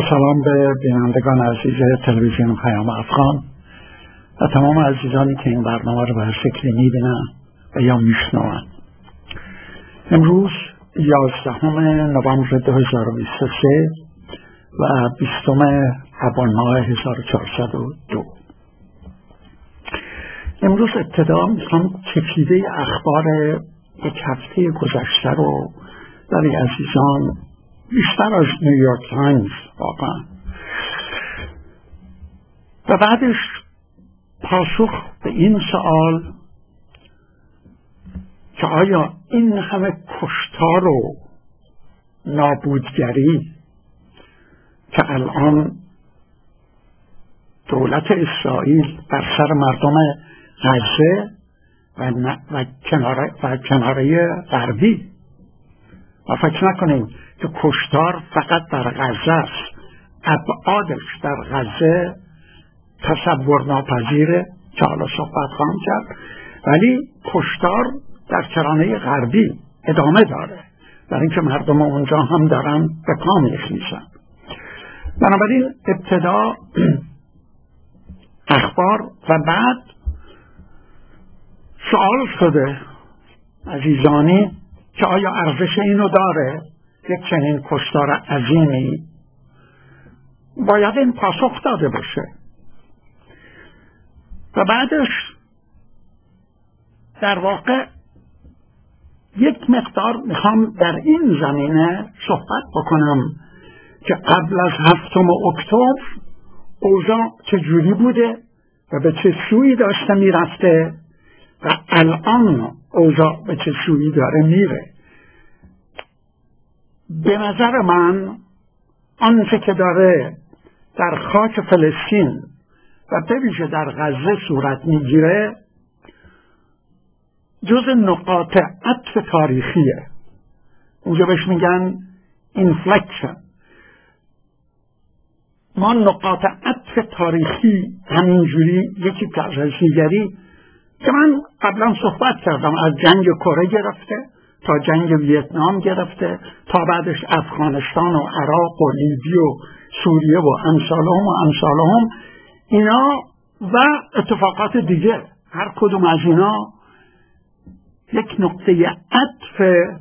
سلام به بینندگان عزیز تلویزیون پیام افغان و تمام عزیزانی که این برنامه رو به هر شکلی میبینن و یا میشنون. امروز 11 نوامبر 2023 و 20 آبان ماه 1402. امروز ابتدا میخوام چکیده اخبار یک هفته گذشته رو برای عزیزان بیشتر از نیویورک تایمز واقعا و بعدش پاسخ به این سوال که آیا این همه کشتار و نابودگری که الان دولت اسرائیل بر سر مردم غزه و کناره غربی، و فکر نکنید که کشتار فقط در غزه است، ابعادش در غزه تصور ناپذیره که حالا صحبت خواهم کرد، ولی کشتار در کرانه غربی ادامه داره، برای اینکه مردم اونجا هم دارن به پا میخیزن. بنابراین ابتدا اخبار و بعد سوال شده عزیزانی که آیا ارزش اینو داره یک چنین کشتار عظیمی؟ باید این پاسخ داده بشه. و بعدش در واقع یک مقدار میخوام در این زمینه صحبت بکنم که قبل از 7 اکتبر اوضاع چجوری بوده و به چه سوی داشته میرفته و الان اوضاع به چه سوی داره میره. به نظر من آنچه که داره در خاک فلسطین و به ویژه در غزه صورت میگیره جز نقاط عطف تاریخیه. اونجا بهش میگن اینفلکشن. ما نقاط عطف تاریخی همینجوری یکی پس از دیگری که من قبلا صحبت کردم، از جنگ کره گرفته تا جنگ ویتنام گرفته تا بعدش افغانستان و عراق و لیبی و سوریه و امثالهم اینا و اتفاقات دیگه، هر کدوم از اینا یک نقطه عطف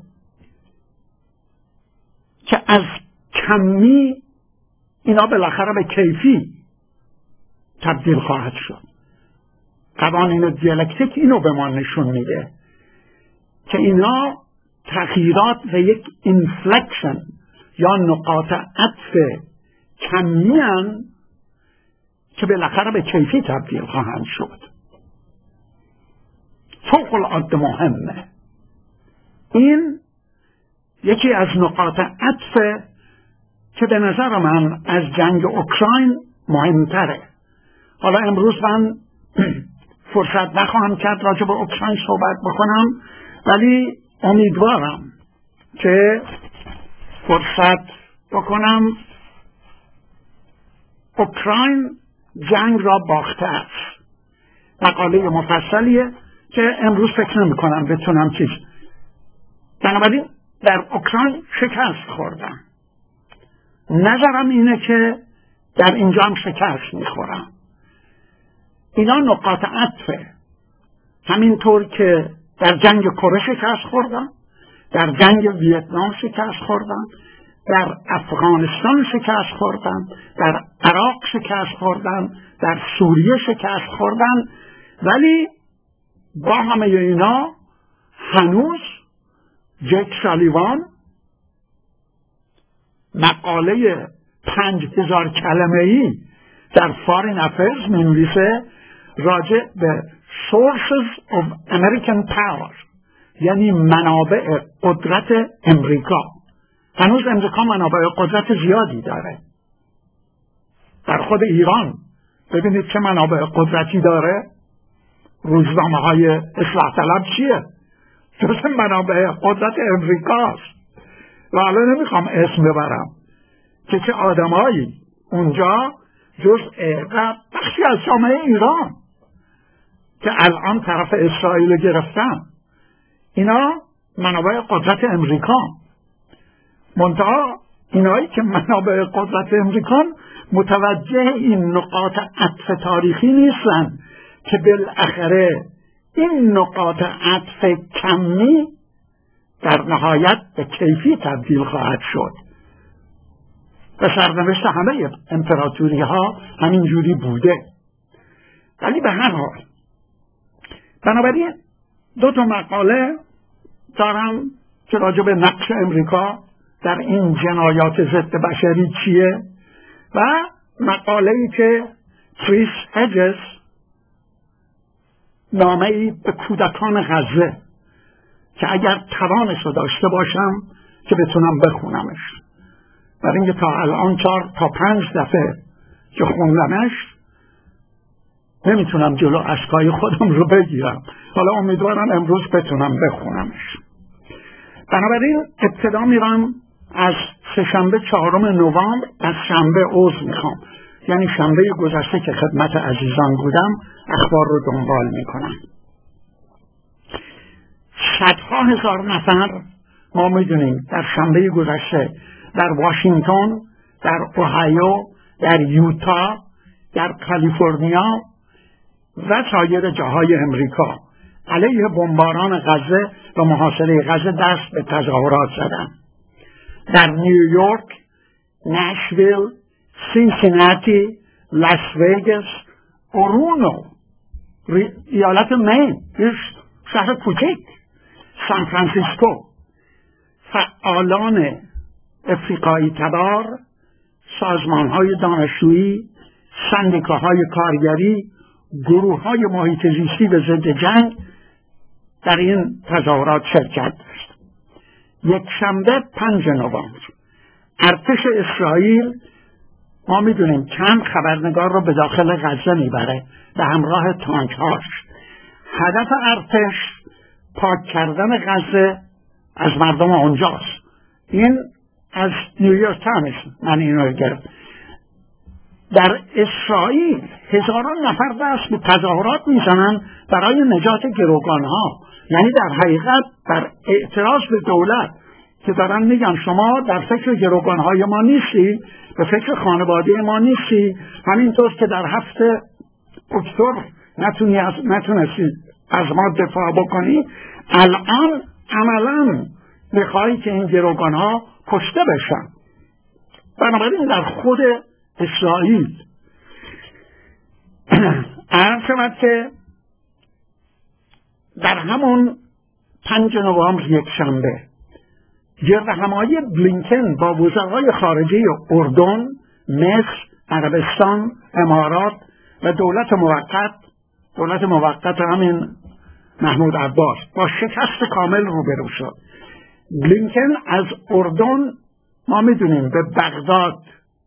که از کمی اینا بالاخره به کیفی تبدیل خواهد شد. قوانین دیالکتیک اینو به ما نشون میده که اینا تغییرات و یک اینفلکشن یا نقاط عطف کمی هن که بالاخره به کیفی تبدیل خواهند شد. فوق العاده مهمه. این یکی از نقاط عطف که به نظر من از جنگ اوکراین مهمتره. حالا امروز من فرصت نخواهم کرد راجع به اوکراین صحبت بکنم، ولی امیدوارم که فرصت بکنم. اوکراین جنگ را باخته است. مقاله مفصلیه که امروز فکر نمی کنم بتونم بنابراین در اوکراین شکست خوردم. نظرم اینه که در اینجا هم شکست میخورم. اینا نقاط عطفه. همینطور که در جنگ کره شکست خوردم، در جنگ ویتنام شکست خوردم، در افغانستان شکست خوردم، در عراق شکست خوردم، در سوریه شکست خوردم، ولی با همه اینا هنوز جک سالیوان مقاله 5000 کلمه‌ای در فارین افیرز می‌نویسه راجع به Sources of American Power، یعنی منابع قدرت امریکا. هنوز امریکا منابع قدرت زیادی داره. در خود ایران ببینید چه منابع قدرتی داره. روزنامه‌های اصلاح طلب چیه؟ جز منابع قدرت امریکاست. و حالا نمیخوام اسم ببرم که چه آدمایی اونجا جزء بخشی از جامعه ایران که الان طرف اسرائیل گرفتن، اینا منابع قدرت امریکا. منتها اینایی که منابع قدرت امریکان متوجه این نقاط عطف تاریخی نیستن که بالاخره این نقاط عطف کمی در نهایت به کیفی تبدیل خواهد شد. و سرنوشت همه امپراتوری ها همین جوری بوده. ولی به هر حال بنابراین 2 مقاله دارم که راجع به نقش امریکا در این جنایات ضد بشری چیه و مقاله‌ای که کریس هجز نامه‌ای به کودکان غزه که اگر توانش رو داشته باشم که بتونم بخونمش، برای اینکه تا الان 4 تا 5 دفعه که خوندمش نمیتونم جلو اشکای خودم رو بگیرم. حالا امیدوارم امروز بتونم بخونمش. بنابراین ابتدا میرم از سه‌شنبه 4 نوامبر، از شنبه عذر میخوام، یعنی شنبه گذشته که خدمت عزیزان بودم اخبار رو دنبال میکنم. صدها هزار نفر ما میدونیم در شنبه گذشته در واشنگتن، در اوهایو، در یوتا، در کالیفرنیا و سایر جاهای امریکا علیه بمباران غزه و محاصره غزه دست به تظاهرات زدند. در نیویورک، نشویل، سینسیناتی، لاس وگاس، اورونو، ایالت مین، یک شهر کوچک، سان فرانسیسکو، فعالان افریقایی تبار، سازمان‌های دانشجویی، سندیکاهای کارگری، گروه‌های محیط زیستی به ضد جنگ در این تظاهرات شرکت داشت. یک شنبه 5 نوامبر ارتش اسرائیل، ما میدونیم چند خبرنگار رو به داخل غزه میبره به همراه تانک‌هاش. هدف ارتش پاک کردن غزه از مردم اونجاست. این از نیویورک تایمز من اینو گرفتم. در اسرائیل هزاران نفر دست به تظاهرات میزنن برای نجات گروگانها، یعنی در حقیقت در اعتراض به دولت که دارن میگن شما در فکر گروگانهای ما نیستی، به فکر خانواده ما نیستی، همینطور که در 7 اکتبر نتونستی از ما دفاع بکنی، الان عملا میخوایی که این گروگانها کشته بشن. بنابراین در خود اسرائیل عرض شود که در همون 5 نوامبر یک شنبه گردهمایی بلینکن با وزرای خارجه اردن، مصر، عربستان، امارات و دولت موقت همین محمود عباس با شکست کامل روبرو شد. بلینکن از اردن ما میدونیم به بغداد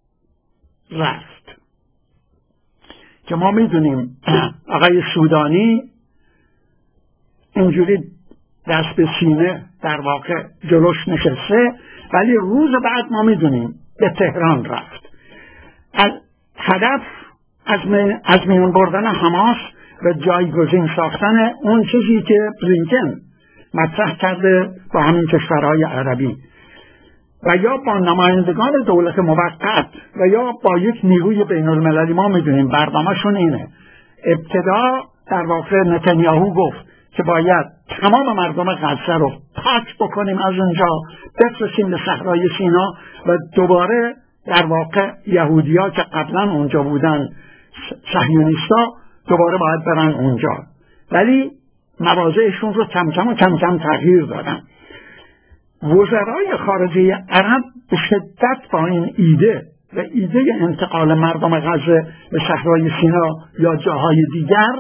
رفت که ما میدونیم آقای سودانی اینجوری دست به سینه در واقع جلوش نشسته، ولی روز بعد ما میدونیم به تهران رفت. هدف از میان بردن حماس و جایگزین ساختن اون چیزی که بلینکن مطرح کرده با همین کشورهای عربی و یا با نمایندگان دولت موقت و یا با یک نیروی بین المللی. ما میدونیم برنامه‌شون اینه. ابتدا در واقع نتانیاهو گفت که باید تمام مردم غزه رو پاک بکنیم از اونجا، بفرستیم به صحرای سینا و دوباره در واقع یهودی‌ها که قبلا اونجا بودن، صهیونیست‌ها، دوباره باید برن اونجا. ولی مواضعشون رو کم کم تغییر دادن. وزرای خارجه عرب به شدت با این ایده و ایده انتقال مردم غزه به صحرای سینا یا جاهای دیگر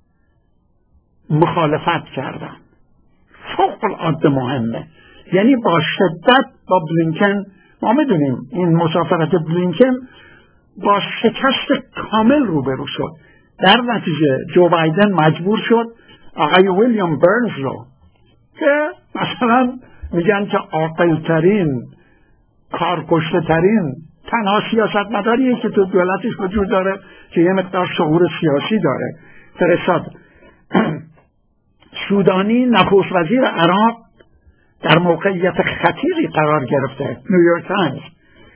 مخالفت کردن. فوق العاده مهمه. یعنی با شدت با بلینکن، ما میدونیم این مسافرت بلینکن با شکست کامل روبرو شد. در نتیجه جو بایدن مجبور شد آقای ویلیام برنز رو که مثلا میگن که عاقل‌ترین، کارکشته‌ترین، تنها سیاستمداریه که تو دولتش وجود داره که یه مقدار شعور سیاسی داره، فرستاد. سودانی نخست وزیر عراق در موقعیت خطیری قرار گرفته. نیویورک تایمز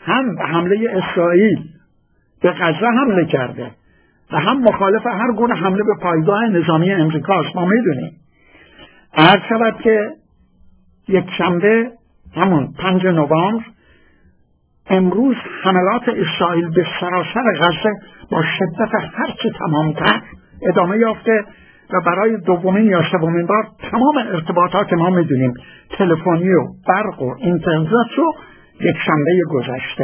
هم به حمله اسرائیل به غزه حمله کرده و هم مخالف هر گونه حمله به پایگاه نظامی امریکاست. ما میدونیم. عرض شود که یک شنبه همون 5 نوامبر امروز حملات اسرائیل به سراسر غزه با شدت هرچه تمامتر ادامه یافته و برای دومین یا سومین بار تمام ارتباطات ما میدونیم تلفنی و برق و اینترنت رو یک شنبه گذشته.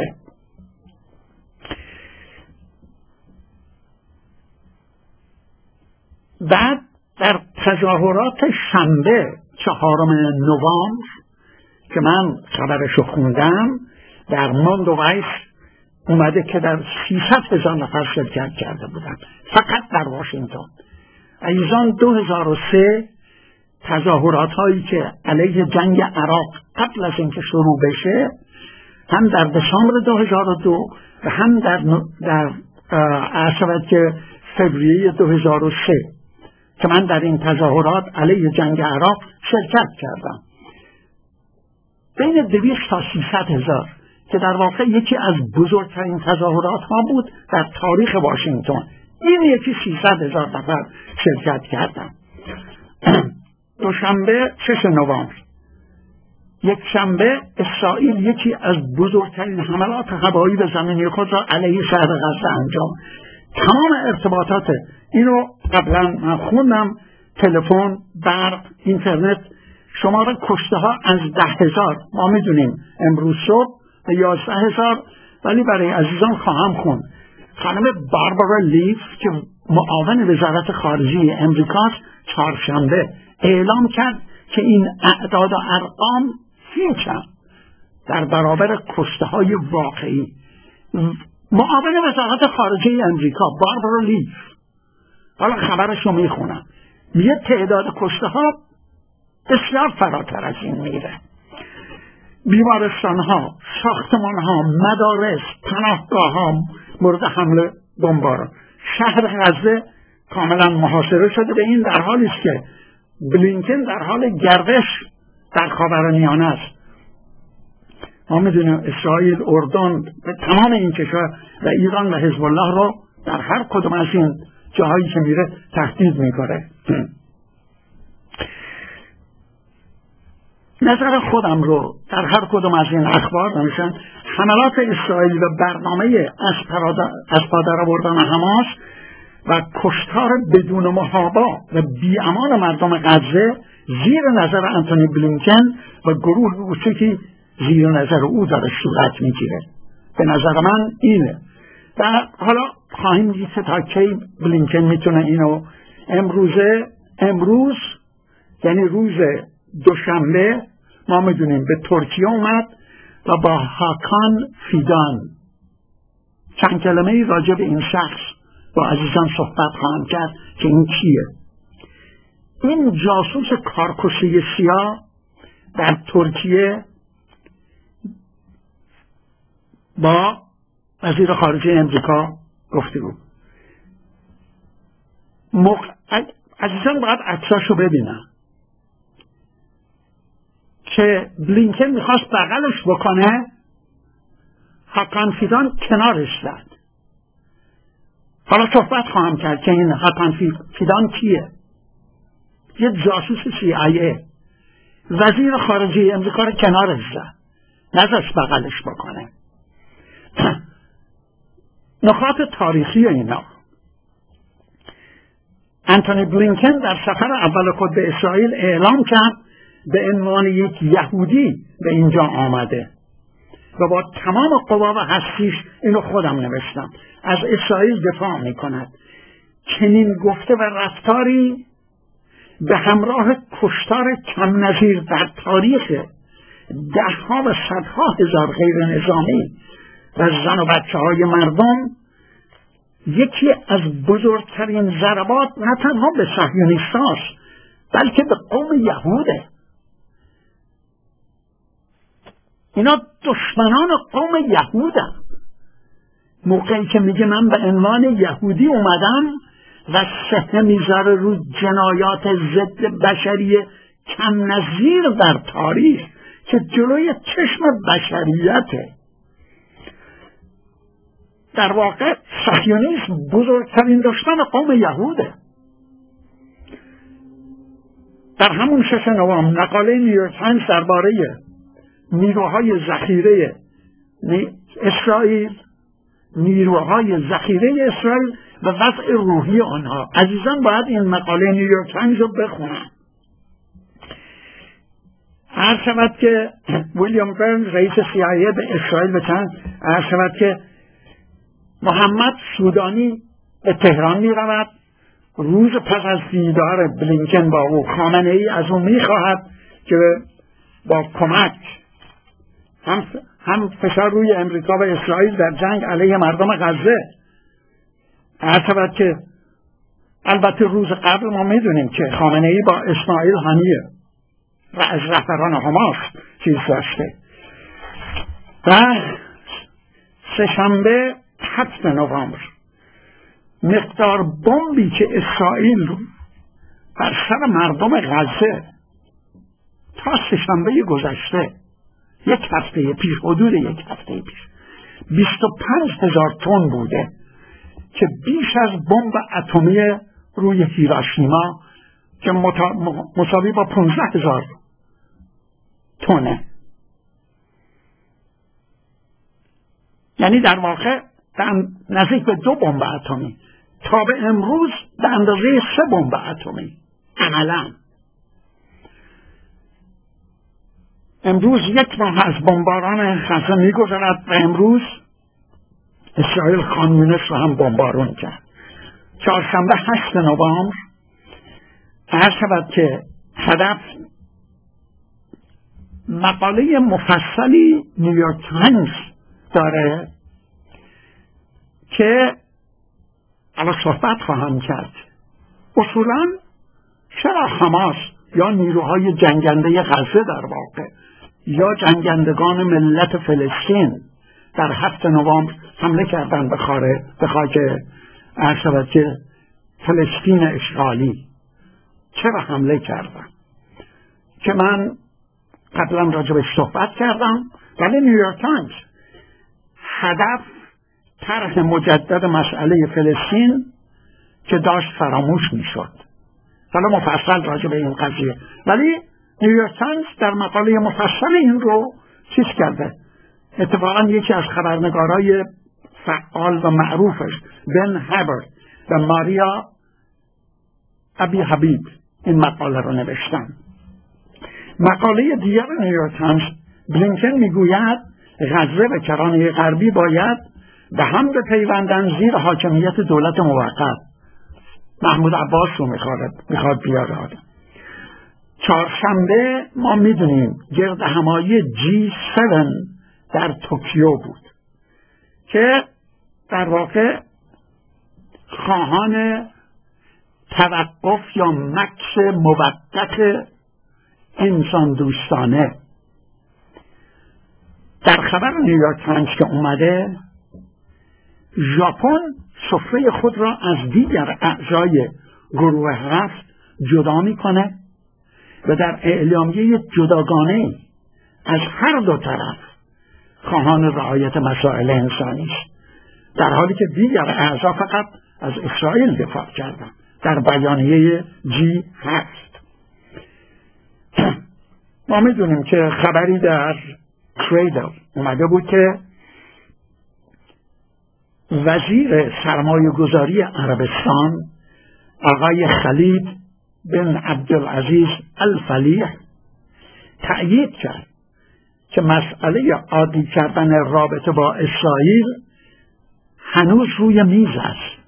بعد در تظاهرات شنبه 4 نوامبر که من خبرشو خوندم در موندوایس اومده که در 300,000 نفر شرکت کرده بودن فقط در واشنگتن. ایزان 2003 تظاهرات هایی که علیه جنگ عراق قبل از اینکه شروع بشه هم در دسامبر 2002 و هم در عرض که فوریه 2003 که من در این تظاهرات علیه جنگ عراق شرکت کردم، بین 200 تا 300,000 که در واقع یکی از بزرگترین تظاهرات ها بود در تاریخ واشنگتن. این یکی 300,000 نفر شرکت کردن. دوشنبه 6 نوامبر، یک شنبه، اسرائیل یکی از بزرگترین حملات هوایی به زمینی خود را علیه شهر غزه انجام. تمام ارتباطات اینو قبلا من خوندم، تلفن، برق، اینترنت، شمار کشته ها از 10,000 ما میدونیم امروز صبح به 11,000، ولی برای عزیزان خواهم خوند. خانم باربارا لیف که معاون وزارت خارجه امریکاست چهارشنبه اعلام کرد که این اعداد و ارقام هیچن در برابر کشته های واقعی. معاون وزارت خارجه امریکا باربارا لیف، حالا خبرش رو میخونم، میگه تعداد کشته ها بسیار فراتر از این میره. بیمارستان ها، ساختمان ها، مدارس، پناهگاه ها مورد حمله بمباران. شهر غزه کاملا محاصره شده. به این در حالی است که بلینکن در حال گردش در خاورمیانه است. ما میدونیم اسرائیل، اردن، تمام این کشور و ایران و حزب الله را در هر کدوم از این جاهایی که میره تهدید میکنه. نظر خودم رو در هر کدوم از این اخبار نمیشن حملات اسرائیل و برنامه از پادر آوردن حماس و کشتار بدون محابا و بی‌امان مردم غزه زیر نظر آنتونی بلینکن و گروه کوچکی زیر نظر او داره صورت میگیره. به نظر من اینه. و حالا خواهیم دید تا کی بلینکن میتونه اینو. امروز یعنی روز دوشنبه ما میدونیم به ترکیه اومد و با هاکان فیدان چند کلمه راجع به این شخص با عزیزان صحبت خواهم کرد که این کیه. این جاسوس کارکشی سیاه در ترکیه با وزیر خارجه امریکا گفتگو. عزیزان باید عکساشو ببینن که بلینکن میخواست بغلش بکنه، هاکان فیدان کنارش زد. حالا صحبت خواهم کرد که این هاکان فیدان کیه. یه جاسوس CIA. وزیر خارجه امریکا رو کنارش زد، نذاشت بغلش بکنه. نکات تاریخی اینا. آنتونی بلینکن در سفر اول خود به اسرائیل اعلام کرد به عنوان یک یهودی به اینجا آمده و با تمام قوا و هستیش، اینو خودم نوشتم، از اسرائیل دفاع می کند. چنین گفته و رفتاری به همراه کشتار کم نظیر در تاریخ دهها و صدها هزار غیر نظامی و زن و بچه های مردم یکی از بزرگترین ضربات نه تنها به صهیونیستاست بلکه به قوم یهوده. اینا دشمنان قوم یهودن. موقعی که میگه من به عنوان یهودی اومدم و سهمه میذاره رو جنایات ضد بشری کم نظیر در تاریخ که جلوی چشم بشریته. در واقع صهیونیسم بزرگترین دشمن قوم یهوده. در همون 6 نوامبر مقاله نیویورک تایمز درباره نیروهای ذخیره اسرائیل، نیروهای ذخیره اسرائیل و وضع روحی آنها. عزیزان باید این مقاله نیویورک تایمز رو بخونن. عرض شود که ویلیام برنز رئیس CIA به اسرائیل بچند، عرض شود که محمد سودانی به تهران می رود، روز پس از دیدار بلینکن با او خامنه ای از او می خواهد که با کمک هم فشار روی امریکا و اسرائیل در جنگ علیه مردم غزه. عرض شود که البته روز قبل ما می دونیم که خامنه ای با اسماعیل هانیه و از رهبران حماس چیز داشته. و سه‌شنبه 7 نوامبر مقدار بمبی که اسرائیل بر سر مردم غزه تا سه‌شنبه گذشته، یک هفته پیش، حدود یک هفته پیش، 25,000 تن بوده که بیش از بمب اتمی روی هیروشیما که مساوی با 15,000 تنه. یعنی در واقع نزدیک به 2 بمب اتمی، تا به امروز به اندازه 3 بمب اتمی. عملا امروز 1 ماه از بمباران غزه می‌گذرد و امروز اسرائیل خان یونس رو هم بمبارون کرد. چهارشنبه 8 نوامبر عرض شود که هدف مقاله مفصلی نیویورک تایمز داره که الان صحبت خواهم کرد. اصولا چرا حماس یا نیروهای جنگنده غزه در واقع یا جنگندگان ملت فلسطین در 7 نوامبر حمله کردن به خاک عرض شود که فلسطین اشغالی؟ چرا حمله کردن؟ که من قبلا راجبش صحبت کردم، ولی نیویورک تایمز هدف طرح مجدد مسئله فلسطین که داشت فراموش میشد. حالا مفصل راجع به این قضیه، ولی نیویورک تایمز در مقاله مفصل این رو چیز کرده. اتفاقا یکی از خبرنگارای فعال و معروفش بن هابر و ماریا ابی حبیب این مقاله رو نوشتن. مقاله دیگر نیویورک تایمز، بلینکن میگوید غزه و کرانه غربی باید به هم بپیوندن زیر حاکمیت دولت موقت. محمود عباس رو میخواد بیاره. چهارشنبه ما میدونیم گرد همایی G7 در توکیو بود که در واقع خواهان توقف یا مکث موقت انسان دوستانه. در خبر نیویورک تایمز که اومده، ژاپن سفره خود را از دیگر اعضای گروه 7 جدا میکنه و در اعلامیه جداگانه از هر دو طرف خواهان رعایت مسائل انسانی است، در حالی که دیگر اعضا فقط از اسرائیل دفاع کردند. در بیانیه G7 ما میدونیم که خبری در کریدل اومده بود که وزیر سرمایه گذاری عربستان آقای خلید بن عبدالعزیز الفلیح تأیید کرد که مسئله عادی کردن رابطه با اسرائیل هنوز روی میز است.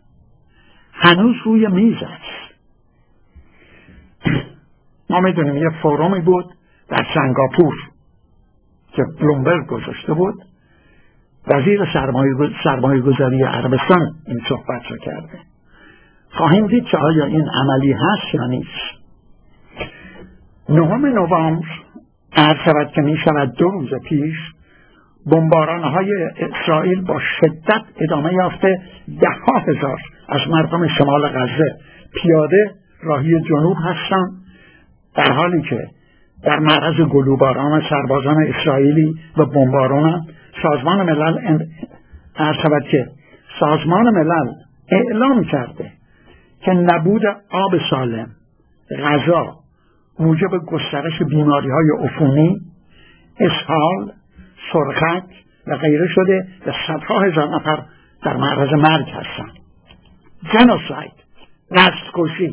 ما میدونیم یه فورومی بود در سنگاپور که بلومبرگ گذاشته بود، وزیر سرمایه گذاری عربستان این صحبت رو کرده. خواهیم دید که آیا این عملی هست یا نیست. 9 نوامبر عرض شود که می شود 2 روز پیش بمباران‌های اسرائیل با شدت ادامه یافته. 10,000 از مردم شمال غزه پیاده راهی جنوب هستند، در حالی که در معرض گلوباران سربازان اسرائیلی و بمباران. سازمان ملل عرض شود که سازمان ملل اعلام کرده که نبود آب سالم، غذا، موجب گسترش بیماری‌های عفونی، اسهال، سرخک و غیره شده و صدها هزار نفر در معرض مرگ هستند. جنوساید، دستکشی.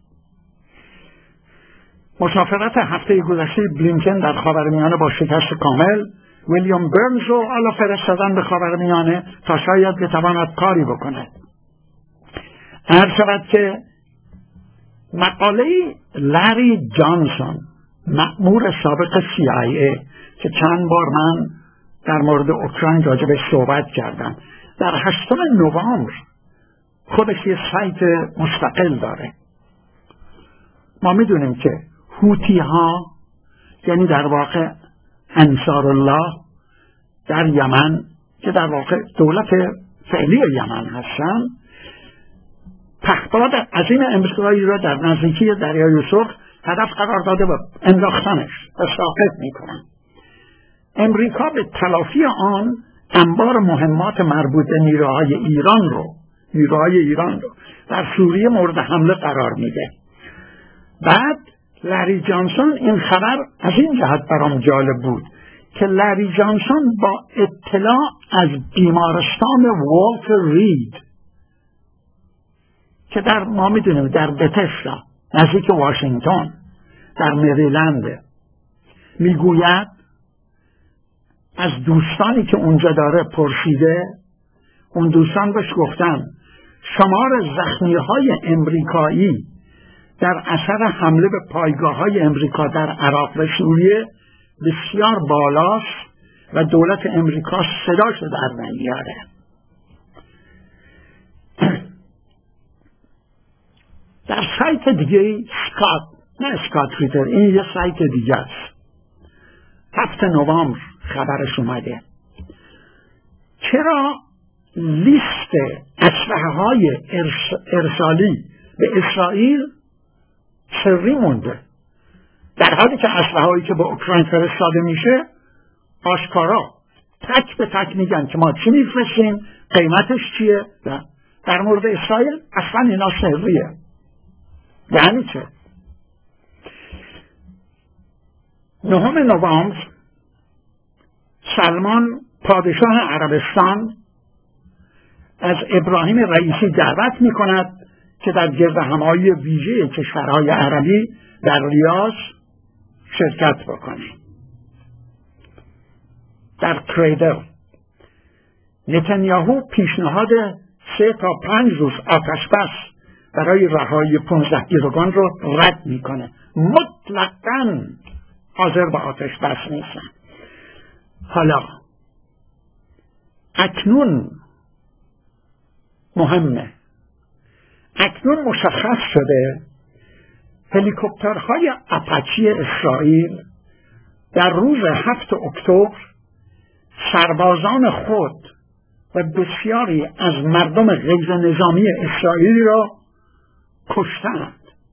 مسافرت هفته گذشته بلینکن در خاورمیانه با شکست کامل، ویلیام برنز رو حالا فرستادن به خاورمیانه تا شاید بتواند کاری بکند. عرض شود که مقاله لری جانسون، مأمور سابق CIA که چند بار من در مورد اوکراین راجبش صحبت کردم، در 8 نوامبر خودش یه سایت مستقل داره. ما میدونیم که هوتی ها، یعنی در واقع انصار الله در یمن که در واقع دولت فعلی یمن هستن، پهپاد عظیم امریکایی را در نزدیکی دریای سرخ هدف قرار داده و انداختنش و ساقط میکنن. امریکا به تلافی آن انبار مهمات مربوط به نیروهای ایران رو در سوریه مورد حمله قرار میده. بعد لری جانسون، این خبر از این جهت برام جالب بود که لری جانسون با اطلاع از بیمارستان والتر رید که ما میدونیم در بتستا نزدیک واشنگتن در مریلند، میگوید از دوستانی که اونجا داره پرسیده، اون دوستان بهش گفتن شمار زخمی‌های امریکایی در اثر حمله به پایگاه‌های امریکا در عراق و سوریه بسیار بالاست و دولت امریکا صداشو در نمیاره. در سایت دیگه اسکات ریتر، این یه سایت دیگه است، 7 نوامبر خبرش اومده. چرا لیست اسلحه‌های ارسالی به اسرائیل سری مونده، در حالی که اسلحه‌هایی که به اوکراین فرستاده میشه آشکارا تک به تک میگن که ما چی میفرستیم، قیمتش چیه. در مورد اسرائیل اصلا اینا سریه. یعنی چه؟ 9 نوامبر سلمان پادشاه عربستان از ابراهیم رئیسی دعوت میکند که در گردهمایی ویژه کشورهای عربی در ریاض شرکت بکنه. در کریدل نتانیاهو پیشنهاد 3 تا 5 روز آتش بس برای رهایی 15 گروگان رو رد میکنه. مطلقاً حاضر به آتش بس نیستن. حالا اکنون مهمه، اکنون مشخص شده هلیکوپترهای آپاچی اسرائیل در روز 7 اکتبر سربازان خود و بسیاری از مردم غیر نظامی اسرائیلی را کشتند.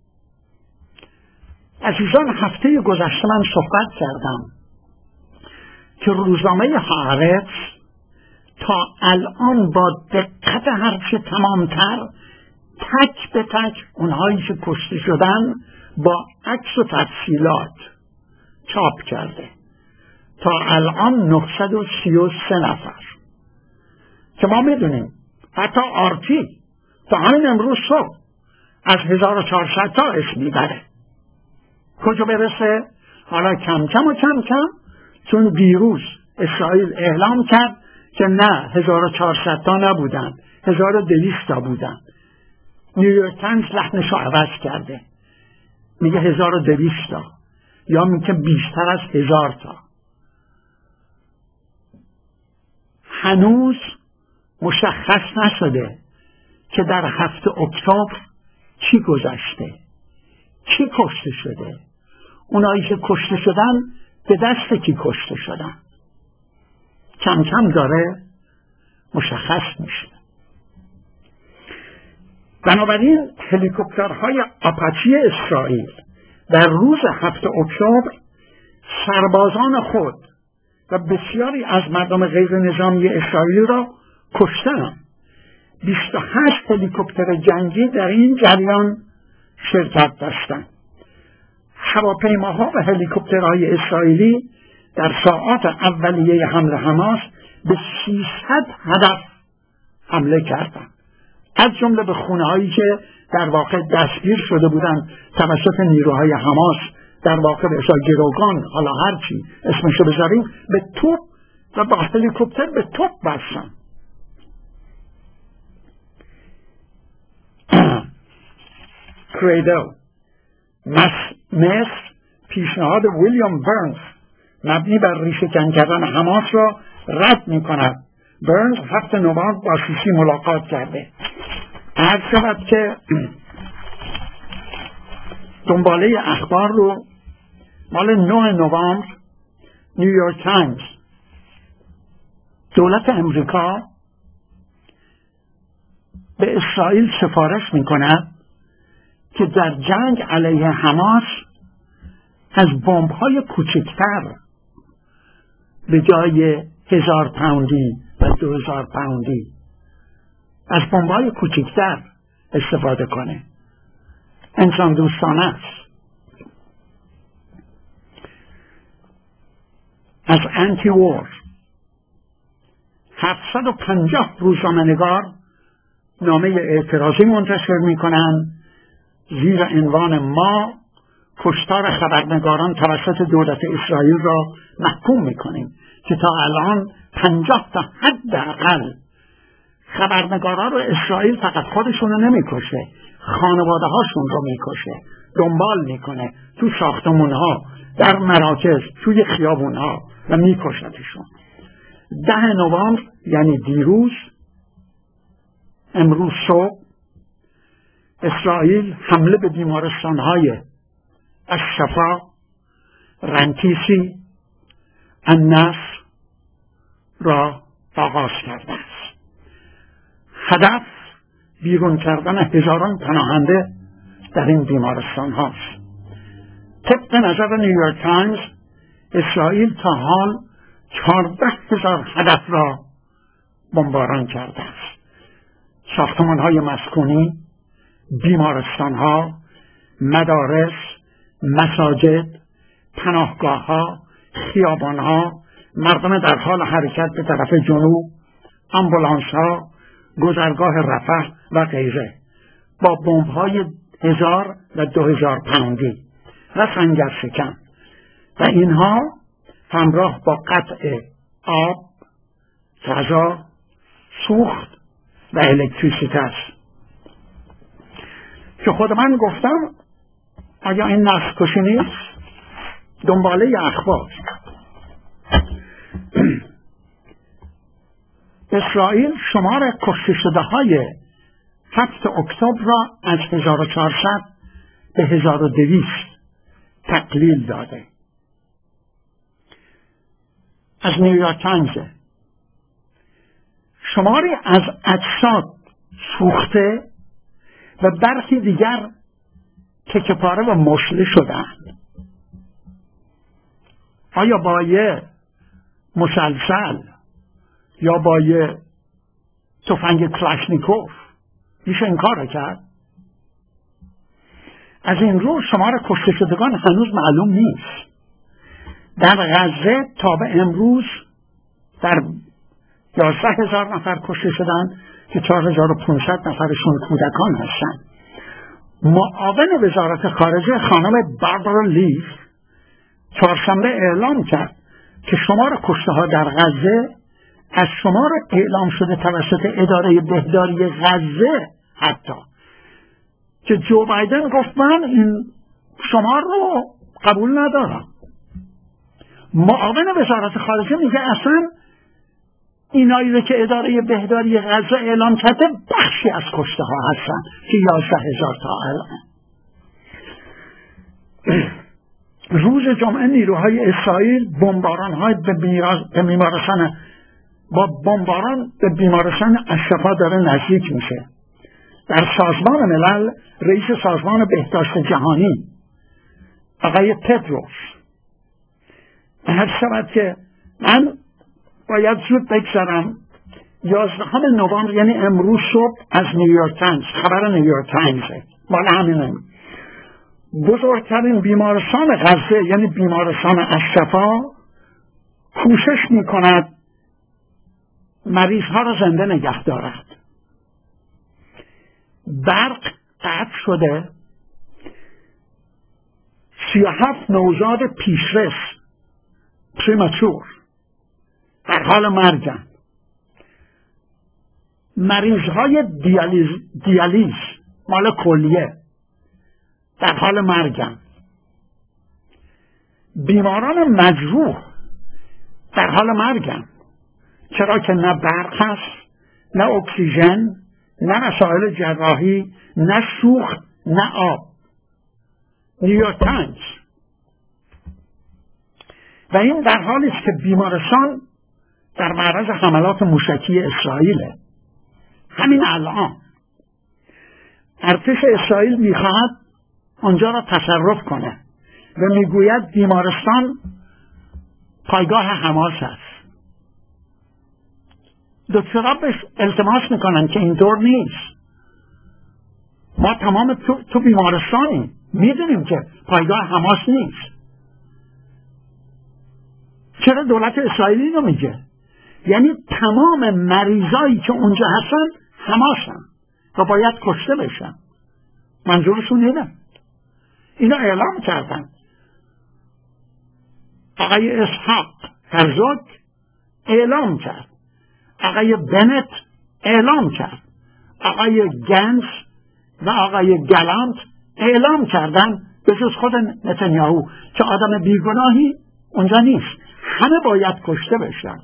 عزیزان، هفته گذشته من صحبت کردم که روزنامه هآرتز تا الان با دقت هرچه تمامتر تک به تک اونهایی که کشته شدن با عکس و تفصیلات چاپ کرده. تا الان 933 نفر که ما میدونیم حتی آرتی تا همین امروز صبح از 1400 تا اسم میبره. کجا برسه؟ حالا کم کم چون دیروز اسرائیل اعلام کرد که نه 1400 تا نبودن، 1200 تا بودن. نیویورک تایمز لحنشو عوض کرده، میگه 1200 تا یا میگه بیشتر از 1000 تا. هنوز مشخص نشده که در 7 اکتبر چی گذشته، چی کشته شده، اونایی که کشته شدن به دست کی کشته شدن. کم کم داره مشخص میشه. بنابراین هلیکوپترهای آپاچی اسرائیل در روز 7 اکتبر سربازان خود و بسیاری از مردم غیر نظامی اسرائیلی را کشتند. 28 هلیکوپتر جنگی در این جریان شرکت داشتند. هواپیماها و هلیکوپترهای اسرائیلی در ساعات اولیه حمله حماس به 600 هدف حمله کردند، از جمله به خونه‌هایی که در واقع دستگیر شده بودند توسط نیروهای حماس، در واقع به اصطلاح گروگان، حالا هرچی اسمشو بذاریم، به توپ و با هلیکوپتر به توپ بستند. کریدل مصر پیشنهاد ویلیام برنز مبنی بر ریشه‌کن کردن حماس را رد می‌کند. برنز 7 نوامبر با سیسی ملاقات کرده. عرض شود که دنباله اخبار رو مال 9 نوامبر نیویورک تایمز، دولت امریکا به اسرائیل سفارش می‌کند که در جنگ علیه حماس از بمب‌های کوچکتر به جای 1000 پوندی و 2000 پوندی از بمب‌های کوچکتر استفاده کنه. انسان دوستانه است. از انتی وار 750 روزنامه‌نگار نامه اعتراضی منتشر می‌کنند زیر عنوان ما کشتار خبرنگاران توسط دولت اسرائیل را محکوم می‌کنیم که تا الان 50 تا حداقل خبرنگاران رو اسرائیل فقط خودشون رو نمی‌کشه، خانواده هاشون رو می‌کشه، دنبال می‌کنه تو ساختمون‌ها، در مراکز، توی خیابون‌ها و می‌کشتشون. 10 نوامبر یعنی دیروز، امروز صبح، اسرائیل حمله به بیمارستان‌های الشفا، رنتیسی، النصر را آغاز کرده است. هدف بیرون کردن هزاران پناهنده در این بیمارستان هاست. طبق نظر نیویورک تایمز اسرائیل تا حال 14,000 هدف را بمباران کرده است. ساختمان های مسکونی، بیمارستان ها، مدارس، مساجد، پناهگاه ها، خیابان ها، مردم در حال حرکت به طرف جنوب، آمبولانس ها، گذرگاه رفح و غیره با بمب های 1000 و 2000 پوندی و سنگر شکن و اینها همراه با قطع آب، غذا، سوخت و الکتریسیته است که خود من گفتم آیا این نسل کشی نیست؟ دنباله اخبار. اسرائیل شمار کشته شده های 7 اکتبر را از 1400 به 1200 تقلیل داده. از نیویورک تایمز شماری از اجساد سوخته و برخی دیگر تکه پاره و مشله شدند. آیا با یه مسلسل یا با یه تفنگ کلاشنیکوف میشه این کار کرد؟ از این رو شمار کشته شدگان هنوز معلوم نیست. در غزه تا به امروز در 11,000 نفر کشته شدند که 4,500 نفرشون کودکان هستند. معاون وزارت خارجه خانم باربارا لیف چهارشنبه اعلام کرد که شمار کشته ها در غزه از شمار اعلام شده توسط اداره بهداری غزه، حتی که جو بایدن گفت من این شمار رو قبول ندارم. معاون وزارت خارجه میگه اصلا اینایی که اداره بهداری غزه اعلام کرده بخشی از کشته ها هستن که 11,000 تا الان. روز جمعه نیروهای اسرائیل بمباران به بیمارستان الشفا داره نزدیک میشه. در سازمان ملل رئیس سازمان بهداشت جهانی آقای تدروس هر شود که من باید زود بگذارم 11 نوامبر یعنی امروز صبح از نیویورک تایمز، خبر نیویورک تایمزه، مال همینه. بزرگترین بیمارستان غزه یعنی بیمارستان الشفا کوشش میکند مریض ها را زنده نگه دارد. برق قطع شده، 37 نوزاد پیشرس پریمچور در حال مرگن. مریض های دیالیز مال کلیه در حال مرگن. بیماران مجروح در حال مرگن، چرا که نه برق هست، نه اکسیژن، نه وسایل جراحی، نه سوخت، نه آب. نیویورک تایمز. و این در حالی است که بیمارستان در معرض حملات موشکی اسرائیله. همین الان ارتش اسرائیل میخواهد آنجا را تصرف کنه و میگوید بیمارستان پایگاه حماس است. دکترها بهش التماس میکنن که اینطور نیست، ما تمام تو بیمارستانیم، میدونیم که پایگاه حماس نیست. چرا دولت اسرائیلی اینو میگه؟ یعنی تمام مریضایی که اونجا هستن حماسن و باید کشته بشن. منظورشون اینه. اینا اعلام کردن. آقای اسحاق هرزوگ اعلام کرد، آقای بنت اعلام کرد، آقای گنس و آقای گلانت اعلام کردن به جز خود نتانیاهو که آدم بیگناهی اونجا نیست، همه باید کشته بشن.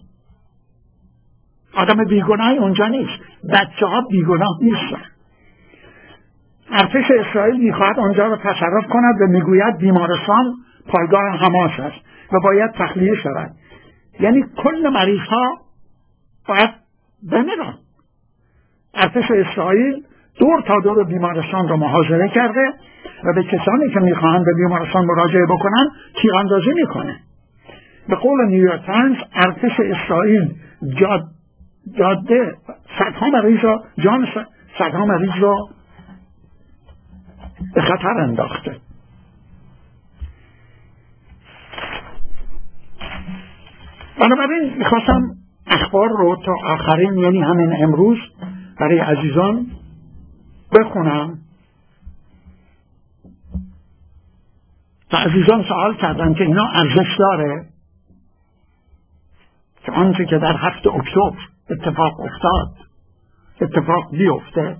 آدم بیگناهی اونجا نیست، بچه ها بیگناه نیستن. ارتش اسرائیل میخواهد آنجا را تصرف کند و میگوید بیمارستان پایگاه حماس است و باید تخلیه شود. یعنی کل مریض ها باید بمیرن. ارتش اسرائیل دور تا دور بیمارستان را محاصره کرده و به کسانی که میخواهند به بیمارستان مراجعه بکنن تیراندازی میکنه. به قول نیویورک تایمز ارتش اسرائیل جاده صدها مریض را به خطر انداخته. بنابراین میخواستم اخبار رو تا آخرین یعنی همین امروز برای عزیزان بخونم و عزیزان سوال کردن که اینا ارزش داره که آنچه که در 7 اکتبر اتفاق بیفته.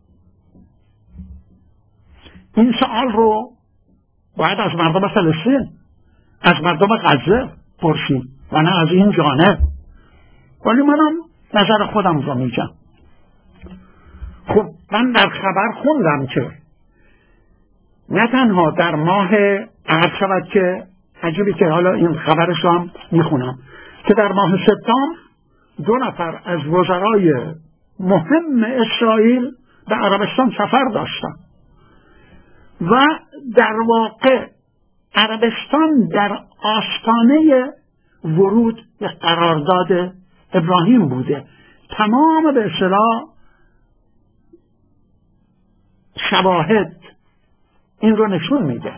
این سوال رو باید از مردم فلسطین، از مردم غزه پرسید و نه از این جانب. ولی منم نظر خودم رو میگم. خب من در خبر خوندم که نه تنها در ماه عرض شود که عجیبی که حالا این خبرش رو هم میخونم که در ماه سپتامبر 2 نفر از وزرای مهم اسرائیل به عربستان سفر داشتن و در واقع عربستان در آستانه ورود به قرارداد ابراهیم بوده. تمام به اصطلاح شواهد این رو نشون میده.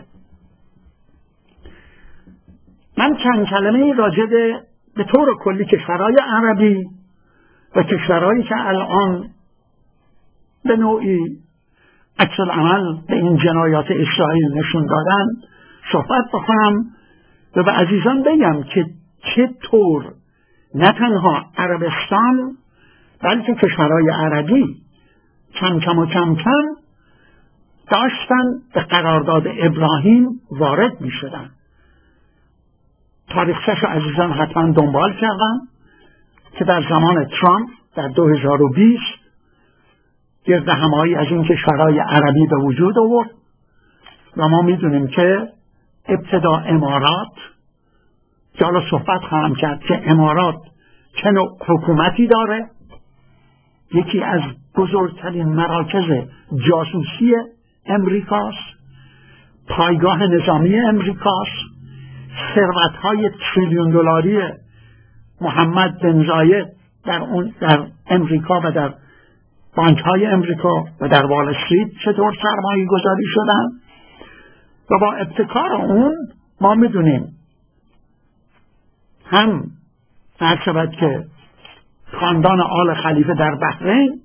من چند کلمه راجع به طور کلی کشورهای عربی و کشورهایی که الان به نوعی عکس العمل به این جنایات اسرائیل نشون دادن صحبت بکنم و به عزیزان بگم که چطور نه تنها عربستان بلکه کشورهای عربی کم کم داشتن به قرارداد ابراهیم وارد می شدن. تاریخچه‌شو عزیزان حتما دنبال کردن که در زمان ترامپ در 2020 گردهمایی از این کشورهای عربی به وجود آورد و ما میدونیم که ابتدا امارات که حالا صحبت خواهم کرد که امارات چه نوع حکومتی داره، یکی از بزرگترین مراکز جاسوسی امریکاست، پایگاه نظامی امریکاست، ثروت‌های تریلیون دلاری محمد بن زاید در امریکا و در بانک های امریکا و در وال استریت چطور سرمایه گذاری شدن و با ابتکار اون ما میدونیم هم هر شود که خاندان آل خلیفه در بحرین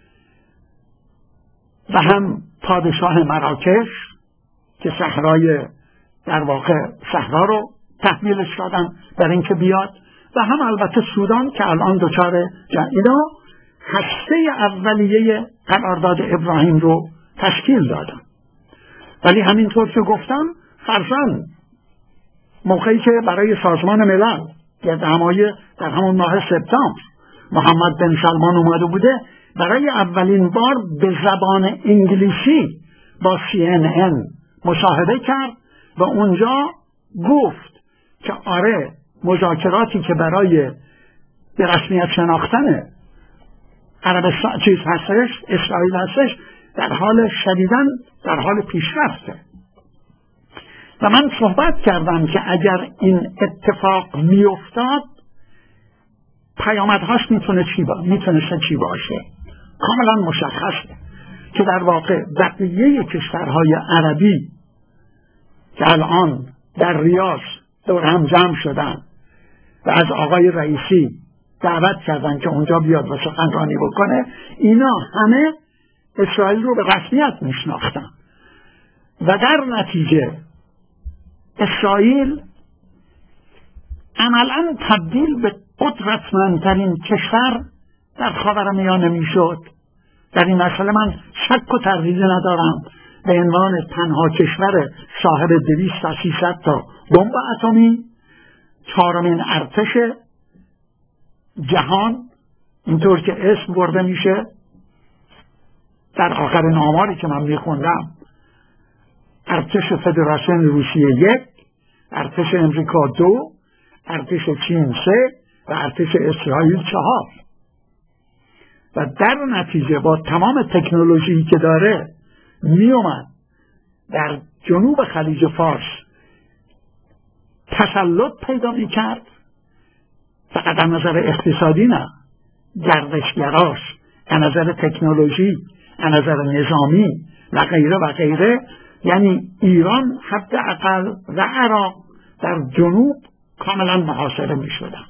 و هم پادشاه مراکش که صحرای در واقع صحرا رو تحویلش دادن برای اینکه بیاد و هم البته سودان که الان دچار اینا هسته اولیه قرارداد ابراهیم رو تشکیل دادن. ولی همینطور که گفتم فرضاً موقعی که برای سازمان ملل گرد همایی در همون ماه سپتامبر محمد بن سلمان اومده بوده، برای اولین بار به زبان انگلیسی با CNN مصاحبه کرد و اونجا گفت که آره مذاکراتی که برای به رسمیت شناختن عربستان اسرائیل هستش در حال شدیداً در حال پیشرفته. و من صحبت کردم که اگر این اتفاق میافتاد پیامدهاش میتونسته چی باشه. کاملا مشخصه که در واقع بقیه کشورهای عربی که الان در ریاض دور هم جمع شدن و از آقای رئیسی دعوت کردن که اونجا بیاد و سخنرانی بکنه، اینا همه اسرائیل رو به رسمیت میشناختن و در نتیجه اسرائیل عملاً تبدیل به قدرتمندترین کشور در خاورمیانه میشد. در این مسئله من شک و تردیدی ندارم. به عنوان تنها کشور صاحب 200 تا 300 تا بمب اتمی، 4مین ارتش جهان اینطور که اسم برده میشه در آخرین آماری که من میخوندم، ارتش فدراسیون روسیه 1، ارتش امریکا 2، ارتش چین 3 و ارتش اسرائیل 4. و در نتیجه با تمام تکنولوژی که داره میومد در جنوب خلیج فارس تسلط پیدا میکرد، فقط از نظر اقتصادی نه، گردشگراش، از نظر تکنولوژی، از نظر نظامی و غیره و غیره. یعنی ایران حداقل و عراق در جنوب کاملا محاصره می شدن.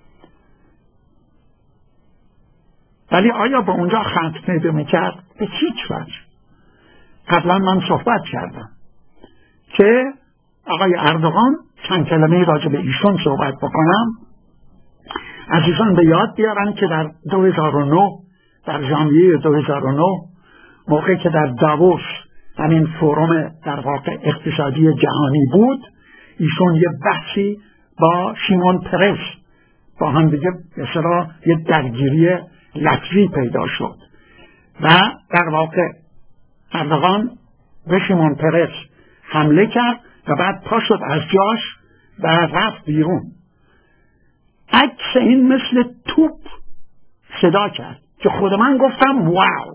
ولی آیا به اونجا ختم پیدا می کرد؟ به هیچ وجه. قبلا من صحبت کردم که آقای اردوغان، چند کلمه راجع به ایشون صحبت بکنم، عزیزان به یاد بیارن که در 2009 در ژانویه 2009 موقعی که در داووس همین فروم در واقع اقتصادی جهانی بود، ایشون یه بحثی با شیمون پرس با هم دیگه مثلا یه درگیری لفظی پیدا شد و در واقع اردوغان به شیمون پرس حمله کرد و بعد پا شد از جاش و رفت بیرون. عکس این مثل توپ صدا کرد که خود من گفتم واو،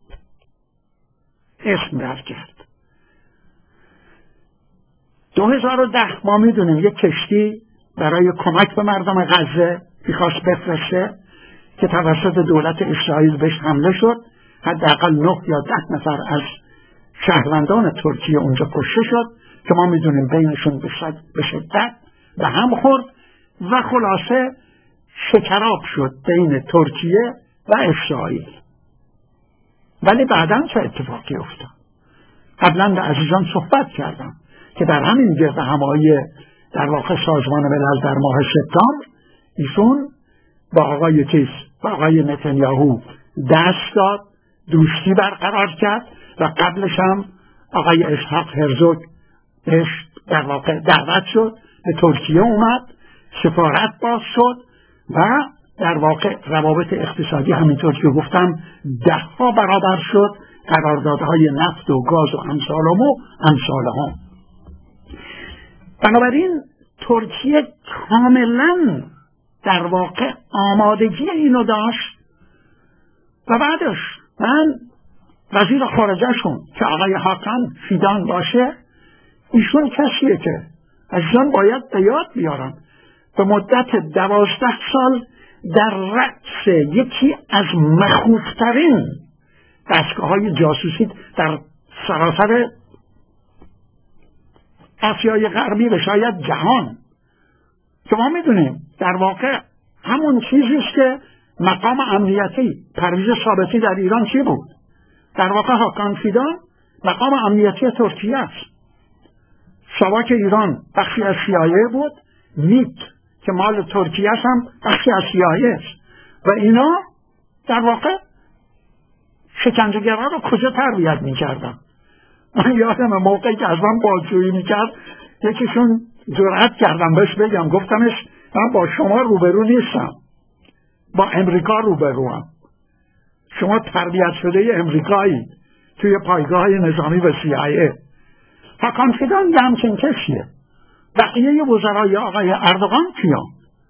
اسم رفت کرد. 2010 ما میدونیم یک کشتی برای کمک به مردم غزه میخواست بفرسته که توسط دولت اسرائیل بهش حمله شد. حداقل 9 یا 10 نفر از شهروندان ترکیه اونجا کشته شد که ما میدونیم بینشون به شدت به هم خورد و خلاصه شکراب شد بین ترکیه و اسرائیل. ولی بعداً چه اتفاقی افتاد؟ قبلا به عزیزان صحبت کردم که در همین گرد همایی در واقع سازمان ملل در ماه سپتامبر ایشون با آقای نتانیاهو دست داد، دوستی برقرار کرد و قبلش هم آقای اسحاق هرزوگ بهش در واقع دعوت شد، به ترکیه اومد، سفارت باز شد و در واقع روابط اقتصادی همینطور که گفتم 10 برابر شد، قراردادهای نفت و گاز و امثالهم. بنابراین ترکیه کاملا در واقع آمادگی اینو داشت و بعدش من وزیر خارجهشون که آقای حاکم فیدان باشه، ایشون کسیه که عزیزان باید به یاد بیارم به مدت 12 سال در رأس یکی از مخوفترین دستگاه‌های جاسوسی در سراسر آسیای غربی و شاید جهان، که ما میدونیم در واقع همون چیزی است که مقام امنیتی پرویز ثابتی در ایران چی بود؟ در واقع هاکان فیدان مقام امنیتی ترکیه است. ساواک ایران بخشی از CIA بود، میت که مال ترکیه است هم بخشی از CIA است و اینا در واقع شکنجه‌گران رو کجا تربیت می‌کردن؟ من یادم موقعی که از من بازجویی می‌کرد یکیشون جرأت کردم بهش بگم، گفتمش من با شما روبرو نیستم، با امریکا روبروام. شما تربیت شده امریکایی توی پایگاه نظامی و CIA. هاکان فیدان یه همچین کسیه. بقیه وزرای آقای اردوغان کیان؟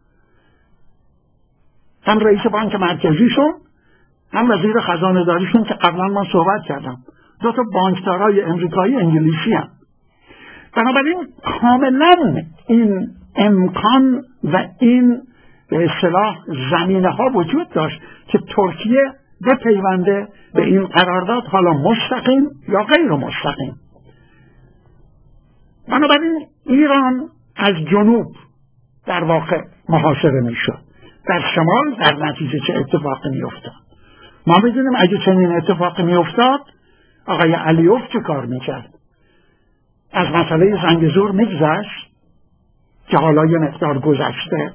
هم رئیس بانک مرکزیشون، هم وزیر خزانه داریشون که قبلا من صحبت کردم، دو تا بانکدارای امریکایی انگلیسی هم. بنابراین کاملا این امکان و این به اصطلاح زمینه ها وجود داشت که ترکیه بپیونده به این قرارداد، حالا مستقیم یا غیر مستقیم. بنابراین ایران از جنوب در واقع محاصره میشد، در شمال در نتیجه چه اتفاقی میافتاد؟ ما میدونیم اگه چنین اتفاقی میافتاد آقای علیوف چه کار میکرد؟ از مسئله زنگزور میگذشت که حالا یه مقدار گذشته.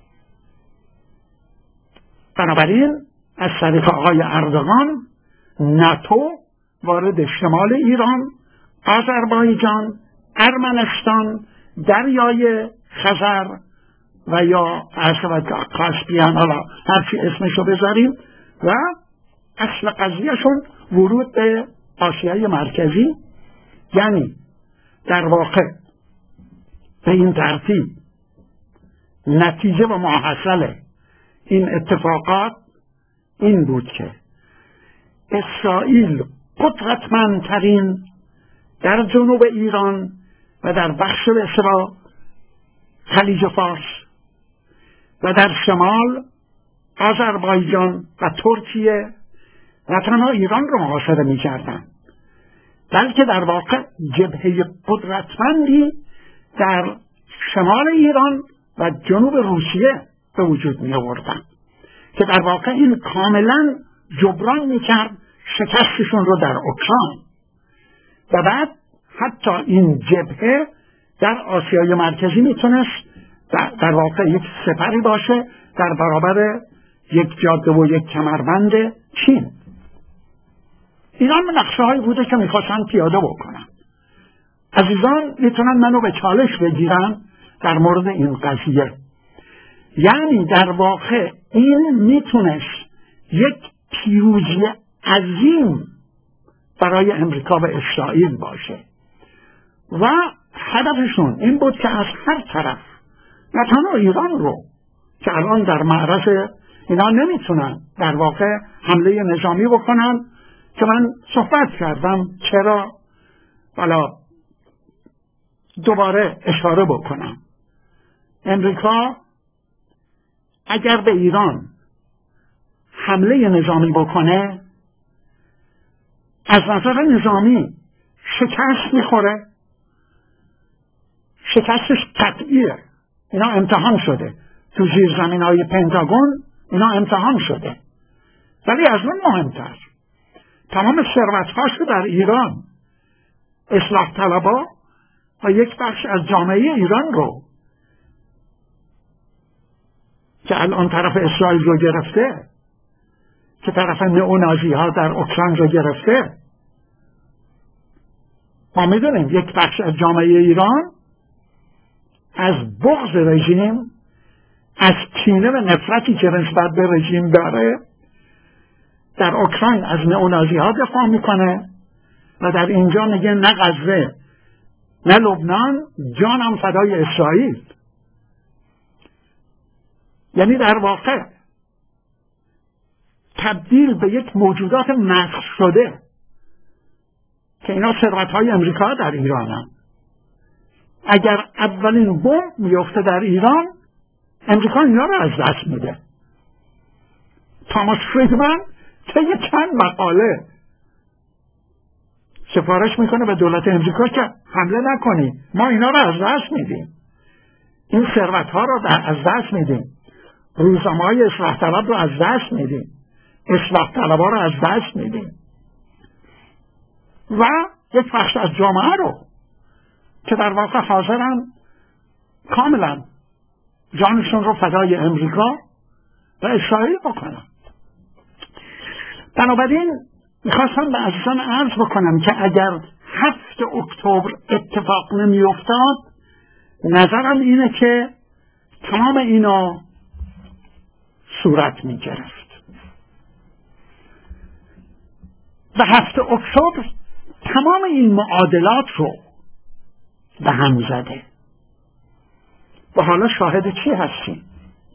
بنابراین از طریق آقای اردوغان ناتو وارد شمال ایران، آذربایجان، ارمنستان، دریای خزر و یا کاسپیان، حالا هرچی اسمشو بذاریم، و اصل قضیهشون ورود به آسیای مرکزی، یعنی در واقع به این ترتیب نتیجه و ماحصل این اتفاقات این بود که اسرائیل قدرتمندترین در جنوب ایران و در بخش به اصطلاح خلیج فارس و در شمال آذربایجان و ترکیه و تنها ایران رو محاصره می کردن، بلکه در واقع جبهه قدرتمندی در شمال ایران و جنوب روسیه به وجود می آوردن که در واقع این کاملا جبران می کرد شکستشون رو در اوکراین. و بعد حتی این جبهه در آسیای مرکزی میتونست در واقع یک سپری باشه در برابر یک جاده و یک کمربند چین. اینا نقشه هایی بوده که میخواستن پیاده بکنن. عزیزان میتونن منو به چالش بگیرن در مورد این قضیه. یعنی در واقع این میتونست یک پیروزی عظیم برای امریکا و اسرائیل باشه و هدفشون این بود که از هر طرف، نه تنها ایران رو که الان در معرض اینا نمیتونن در واقع حمله نظامی بکنن، که من صحبت کردم چرا، حالا دوباره اشاره بکنم. امریکا اگر به ایران حمله نظامی بکنه از نظر نظامی شکست میخوره، شکستش قطعیه. اینا امتحان شده تو زیرزمین‌های پنتاگون، اینا امتحان شده. ولی از اون مهمتر تمام ثروت‌هاش در ایران، اصلاح طلبا و یک بخش از جامعه ایران رو که الان طرف اسرائیل رو گرفته، که طرف نئونازی ها در اوکراین رو گرفته، ما میدونیم یک بخش از جامعه ایران از بغض رژیم، از کینه و نفرتی که نسبت به رژیم داره، در اوکراین از نئونازی ها دفاع میکنه و در اینجا میگه نه غزه نه لبنان، جانم فدای اسرائیل. یعنی در واقع تبدیل به یک موجودات مسخ شده که اینا ثروت‌های امریکا در ایران هم. اگر اولین بمب میفته در ایران، امریکا اینا رو از دست میده. تاماس فریدمن طی چند مقاله سفارش میکنه به دولت امریکا که حمله نکنی، ما اینا رو از دست میدیم، این ثروت ها رو از دست میدیم، روزنامه‌های اصلاح طلب رو از دست میدیم، اصلاح طلب‌ها رو از دست میدیم و یک بخش از جامعه رو که در واقع حاضرن کاملا جانشون رو فدای امریکا و اسرائیل بکنن. بنابراین میخواستم به عزیزان عرض بکنم که اگر 7 اکتبر اتفاق نمیافتاد، نظرم اینه که تمام اینا صورت میگرفت و 7 اکتبر تمام این معادلات رو به هم زده و حالا شاهد چی هستیم؟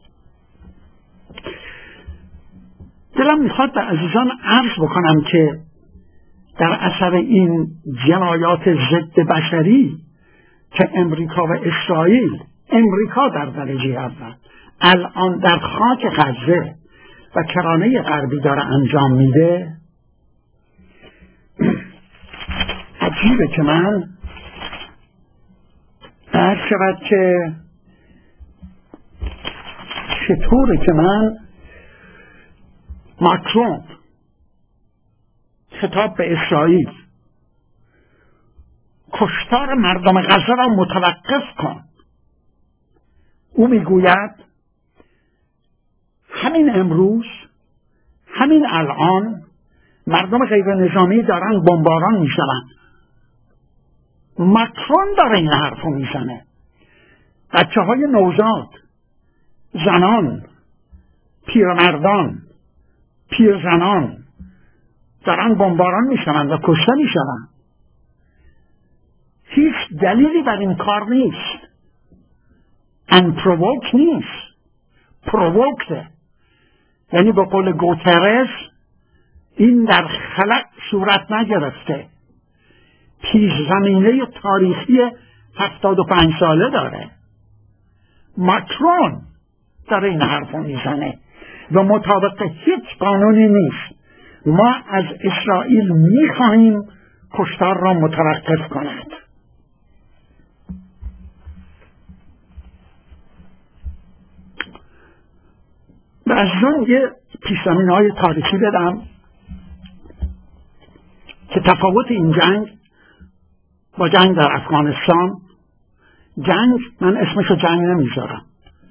دلم میخواد به عزیزان عرض بکنم که در اثر این جنایات ضد بشری که امریکا و اسرائیل، امریکا در درجه اول الان در خاک غزه و کرانه غربی داره انجام میده، عجیبه که من عرض شود که چطوره که من ماکرون خطاب به اسرائیل کشتار مردم غزه را متوقف کن، او میگوید همین امروز، همین الان مردم غیر نظامی دارن بمباران میشن. ماکرون داره این حرف رو میزنه. بچه های نوزاد، زنان، پیرمردان، پیرزنان دارن بمباران میشن و کشته میشن. هیچ دلیلی بر این کار نیست. unprovoked نیست، provoked. یعنی به قول گوترز این در خلق صورت نگرفته، پیش زمینه تاریخی 75 ساله داره. ماکرون داره این حرف رو میزنه و مطابق هیچ قانونی نیست. ما از اسرائیل میخواهیم کشتار را متوقف کند. و از اون یه پیش‌زمینه‌های تاریخی بدم که تفاوت این جنگ با جنگ در افغانستان، جنگ من اسمشو جنگ نمیذارم،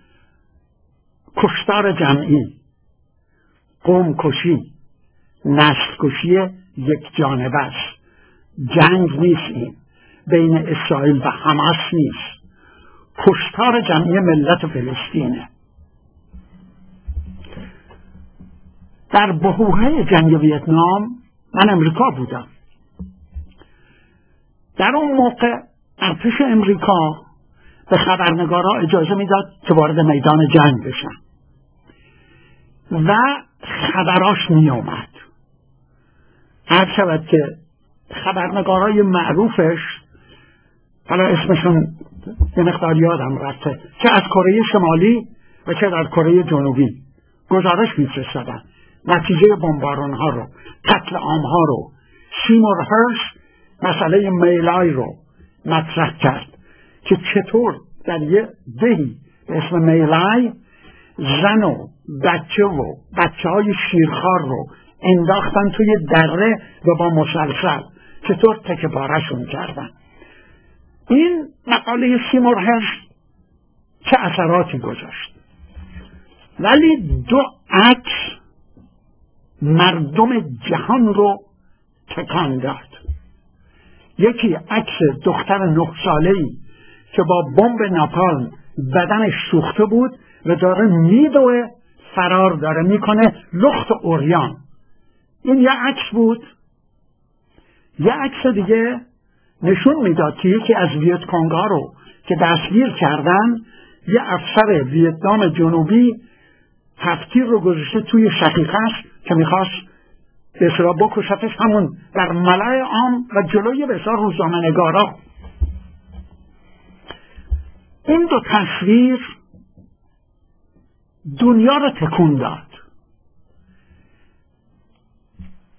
کشتار جمعی، قوم کشی، نسل کشی یک جانبه است. جنگ نیست، این بین اسرائیل و حماس نیست، کشتار جمعی ملت فلسطینه. در بحبوحه جنگ ویتنام من امریکا بودم. در اون موقع ارتش امریکا به خبرنگارا اجازه میداد که وارد میدان جنگ بشن و خبراش می اومد. هر شود که خبرنگارای معروفش، حالا اسمشون یه مقدار یادم رفته، چه از کره شمالی و چه در کره جنوبی گزارش میفرستادن نتیجه بمباران ها رو، قتل عام ها رو. سیمور هرش مسئله میلای رو مطرح کرد که چطور در یه دهی به اسم میلای زن و بچه های شیرخوار رو انداختن توی دره و با مسلسل چطور تکه پاره‌شون کردن. این مقاله سیمور هرش چه اثراتی گذاشت. ولی 2 عکس مردم جهان رو تکان داد. یکی عکس دختر 9 ساله‌ای که با بمب ناپالم بدنش سوخته بود و داره میدوه، فرار داره میکنه، لخت اوریان. این یه عکس بود. یه عکس دیگه نشون میداد که یکی از ویتکونگ‌ها رو که دستگیر کردن، یه افسر ویتنام جنوبی هفتیر رو گذاشته توی شقیقه‌اش که میخواست به اصطلاح بکشتش، همون در ملأ عام و جلوی بسیار روزنامه‌نگارا. این 2 تصویر دنیا رو تکون داد.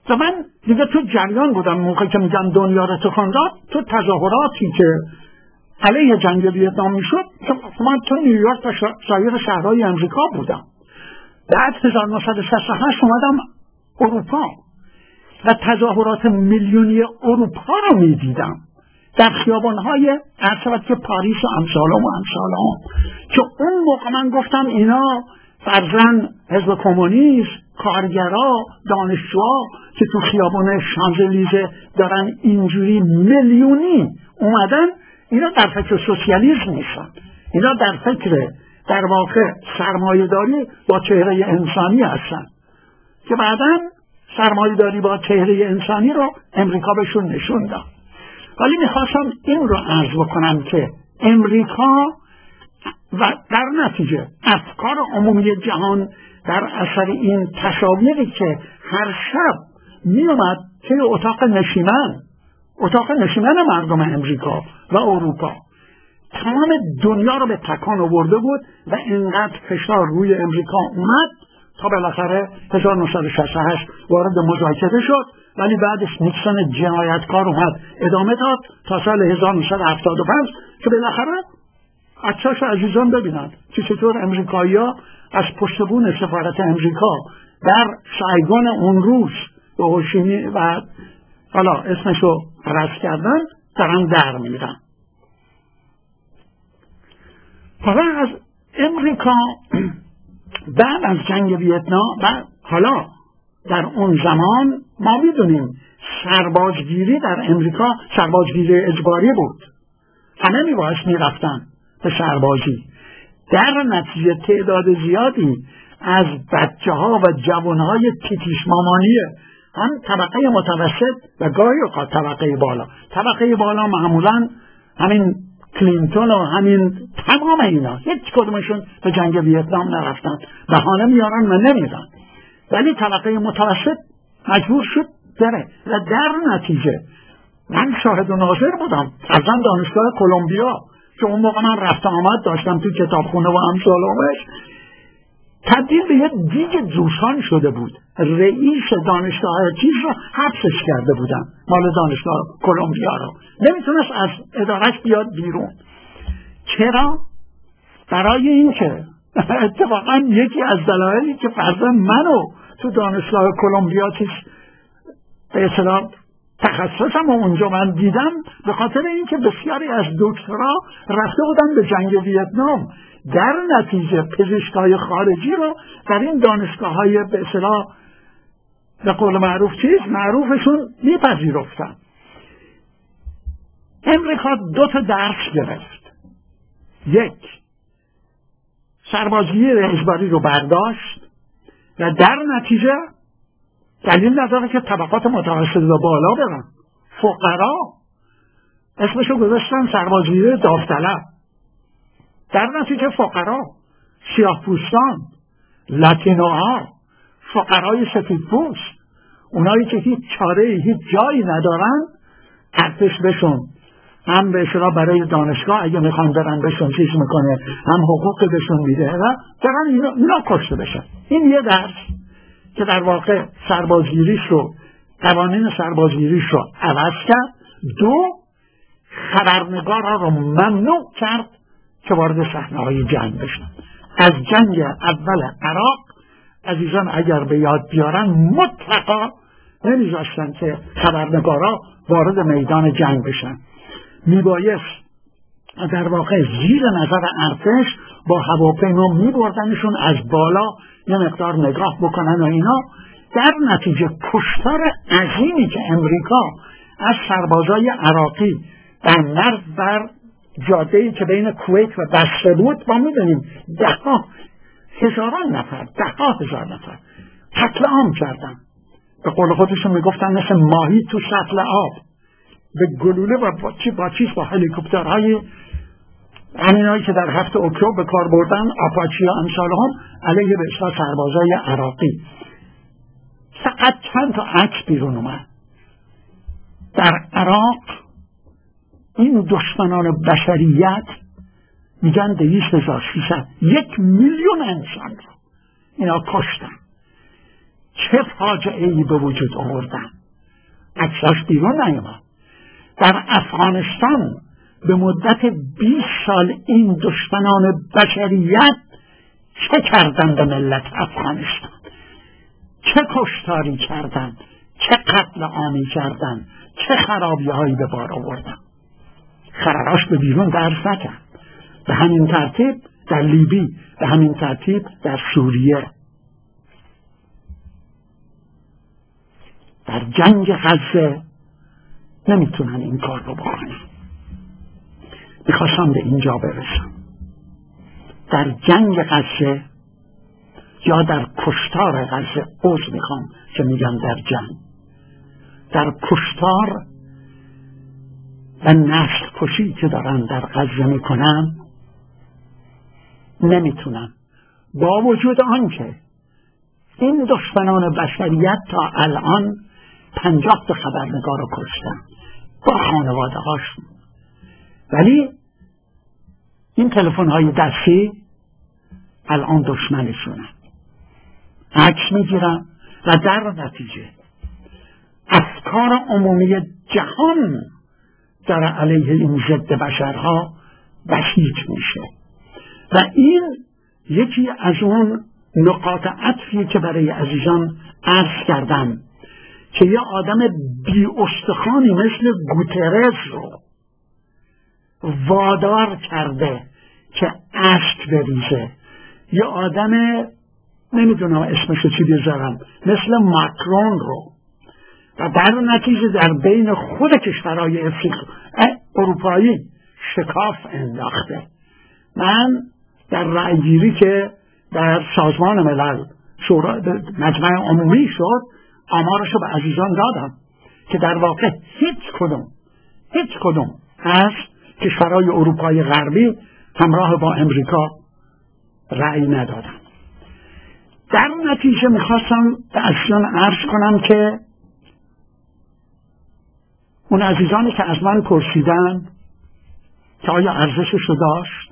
و من دیگه تو جریان بودم موقعی که میگن دنیا رو تکان داد. تو تظاهراتی که علیه جنگ ویتنام میشد، من تو نیویورک و سایر شهرهای امریکا بودم. بعد 1968 اومدم اروپا و تظاهرات میلیونی اروپا رو میدیدم در خیابانهای عرض که پاریس و امثالهم که اون موقع من گفتم اینا فرزن حزب کمونیست، کارگرا، دانشجوها که تو خیابان شانزلیزه دارن اینجوری میلیونی اومدن، اینا در فکر سوسیالیسم نیستن، اینا در فکر در واقع سرمایه‌داری با چهره انسانی هستن که بعداً سرمایه‌داری با چهره انسانی رو امریکا بهشون نشون داد. ولی میخواستم این رو عرض بکنم که امریکا و در نتیجه افکار عمومی جهان در اثر این تصاویری که هر شب میومد که اتاق نشیمن مردم امریکا و اروپا تمام دنیا رو به تکان آورده بود و اینقدر فشار روی امریکا اومد تا بالاخره 1968 وارد مذاکره شد. ولی بعدش نیکسون جنایتکار اومد ادامه داد تا سال 1975 که بالاخره عکساش عزیزان ببینند که چطور امریکایی‌ها از پشت بون سفارت امریکا در سایگون اون روز به هوشیمی و حالا اسمشو عرض کردن دارن در میرن. حالا از امریکا بعد از جنگ ویتنام و حالا در اون زمان ما میدونیم سربازگیری در امریکا سربازگیری اجباری بود، همه میبایست میرفتن به سربازی. در نتیجه تعداد زیادی از بچه ها و جوان های تیتیش مامانی هم طبقه متوسط و گاهی اوقات طبقه بالا معمولا همین کلینتون و همین تمام اینا هیچ کدومشون به جنگ ویتنام نرفتن، بهانه میارن و نمیرن، ولی طبقه متوسط مجبور شد بره و در نتیجه من شاهد و ناظر بودم. فرزند دانشگاه کلمبیا که اون موقع من رفت آمد داشتم توی کتابخونه و امثالهمش تبدیل به یه دیگ جوشان شده بود. رئیس دانشگاه چیز رو حبسش کرده بودن، مال دانشگاه کلمبیا رو نمیتونست از ادارش بیاد بیرون. چرا؟ برای اینکه اتفاقا یکی از دلایلی که فرزند منو تو دانشگاه کلمبیا به اصطلاح تخصصم اونجا من دیدم به خاطر اینکه بسیاری از دکترا رفته بودن به جنگ ویتنام، در نتیجه پزشکای خارجی رو در این دانشگاه‌های به اصطلاح به قول معروفشون میپذیرفتن. امریکا 2 درس گرفت. یک، سربازگیری اجباری رو برداشت و در نتیجه دلیل نداره که طبقات متوسط و بالا برن. فقرا اسمشو گذاشتن سربازگیری داوطلب. در نتیجه فقرا، سیاه‌پوستان، لاتینوها، فقرای سفیدپوست، اونایی که هیچ چاره هیچ جایی ندارن، ارتش بشون هم به اصطلاح برای دانشگاه اگه میخوان برن بهشون چیز میکنه، هم حقوق بهشون میده و برن اینا کشته بشن. این یه درس که در واقع قوانین سربازگیریش رو عوض کرد. 2، خبرنگارا رو ممنوع کرد که وارد صحنه‌های جنگ بشن. از جنگ اول عراق عزیزان اگر به یاد بیارن مطلقا نمیذاشتن که خبرنگارا وارد میدان جنگ بشن. میبایست در واقع زیر نظر ارتش با هواپیما میبردنشون از بالا یه مقدار نگاه بکنن و اینا. در نتیجه کشتار عظیمی که امریکا از سربازای عراقی در مرز بر جاده‌ای که بین کویت و بصره بود ما میدونیم 10,000 نفر قتل عام کردن. به قول خودشون میگفتن مثل ماهی تو سطل آب به گلوله و با هلیکوپترهای همینایی که در 7 اکتبر به کار بردن، آپاچی ها امثالهم، علیه به اصطلاح سربازای عراقی. فقط چند تا عکس بیرون اومد. در عراق این دشمنان بشریت میگن 200,300 1,000,000 انسان رو اینا کشتن. چه فاجعه‌ای به وجود آوردن. عکساش بیرون نیامد. در افغانستان به مدت 20 سال این دشمنان بشریت چه کردند به ملت افغانستان؟ چه کشتاری کردند؟ چه قتل عامی کردند؟ چه خرابی‌هایی به بار آوردند؟ خراباش به بیرون درس نکرد. به همین ترتیب در لیبی، به همین ترتیب در سوریه. در جنگ غزه نمیتونن این کار رو بکنن. میخواستم به اینجا برسم. در جنگ غزه یا در کشتار غزه، عذر میخوام که میگم در جنگ، در کشتار و نسل کشی که دارن در غزه میکنن، نمیتونن با وجود آنکه این دشمنان بشریت تا الان 50 تا خبرنگار رو کشتن با خانواده هاشون، ولی این تلفن های دستی الان دشمنشونن، عکس میگیرن و در نتیجه افکار عمومی جهان در علیه این ضد بشرها بسیج میشه. و این یکی از اون نقاط عطفی که برای عزیزان عرض کردم که یه آدم بی استخوانی مثل گوترز رو وادار کرده که اشک بریزه، یه آدم نمیدونم اسمشو چی بذارم مثل ماکرون رو، و در نتیجه در بین خود کشورهای اروپایی شکاف انداخته. من در رأیگیری که در سازمان ملل مجمع عمومی شد آمارشو به عزیزان دادم که در واقع هیچ کدوم از کشورهای اروپای غربی همراه با امریکا رأی ندادن. در نتیجه میخواستم به عزیزان عرض کنم که اون عزیزانی که از من پرسیدن که آیا ارزشش رو داشت،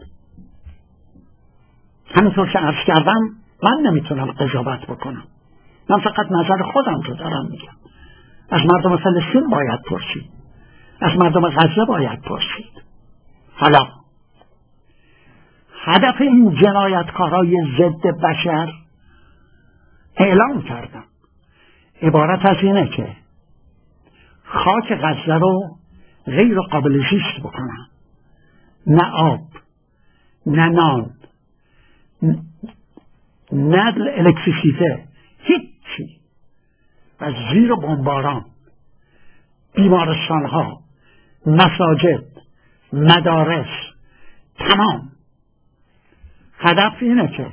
همینطور که عرض کردم من نمیتونم قضاوت بکنم، من فقط نظر خودم رو دارم میگم. از مردم فلسطین باید پرسید، از مردم غزه باید پرسید. حالا هدف این جنایتکارای ضد بشر اعلام کردم عبارت از اینه که خاک غزه رو غیر قابل زیست بکنن، نه آب، نه نان، نه الکتریسیته، هیچی، و زیر بمباران بیمارستانها، مساجد، مدارس، تمام. هدف اینه که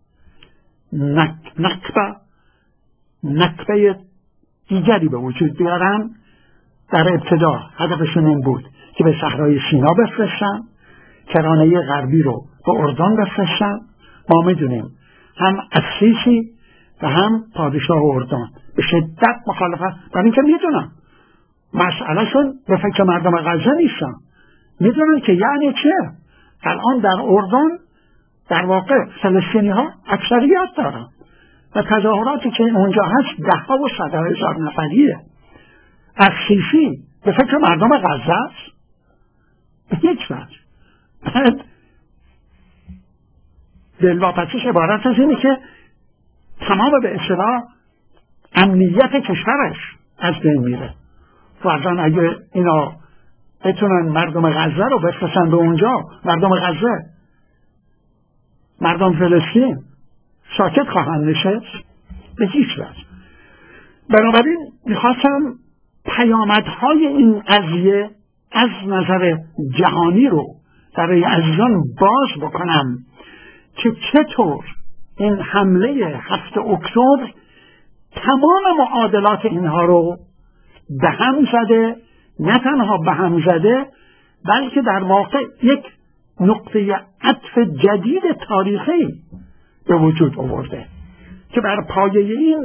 نکبه دیگری به وجود بیارن. در ابتدا هدفشون این بود که به صحرای سینا بفرستن، کرانه غربی رو به اردن بفرستن. ما میدونیم هم السیسی و هم پادشاه اردن به شدت مخالفت، برای اینکه میدونن مسئلهشون به فکر مردم غزه نیستن، میدونن که یعنی چه. الان در اردن در واقع فلسطینی ها اکثریت دارن و تظاهراتی که اونجا هست 10 و 100,000 نفریه. السیسی به فکر مردم غزه است به هیچ وجه. بعد دلواپسیش عبارت از اینه که تمام به اصطلاح امنیت کشورش از بین میره. فرضاً اگه اینا بتونن مردم غزه رو بفرستن به اونجا، مردم غزه، مردم فلسطین ساکت خواهند نشست؟ به هیچ وجه. بنابراین میخواستم پیامدهای این قضیه از نظر جهانی رو برای عزیزان باز بکنم که چطور این حمله 7 اکتبر تمام معادلات اینها رو به هم زده، نه تنها به هم زده بلکه در واقع یک نقطه عطف جدید تاریخی به وجود آورده که بر پایه این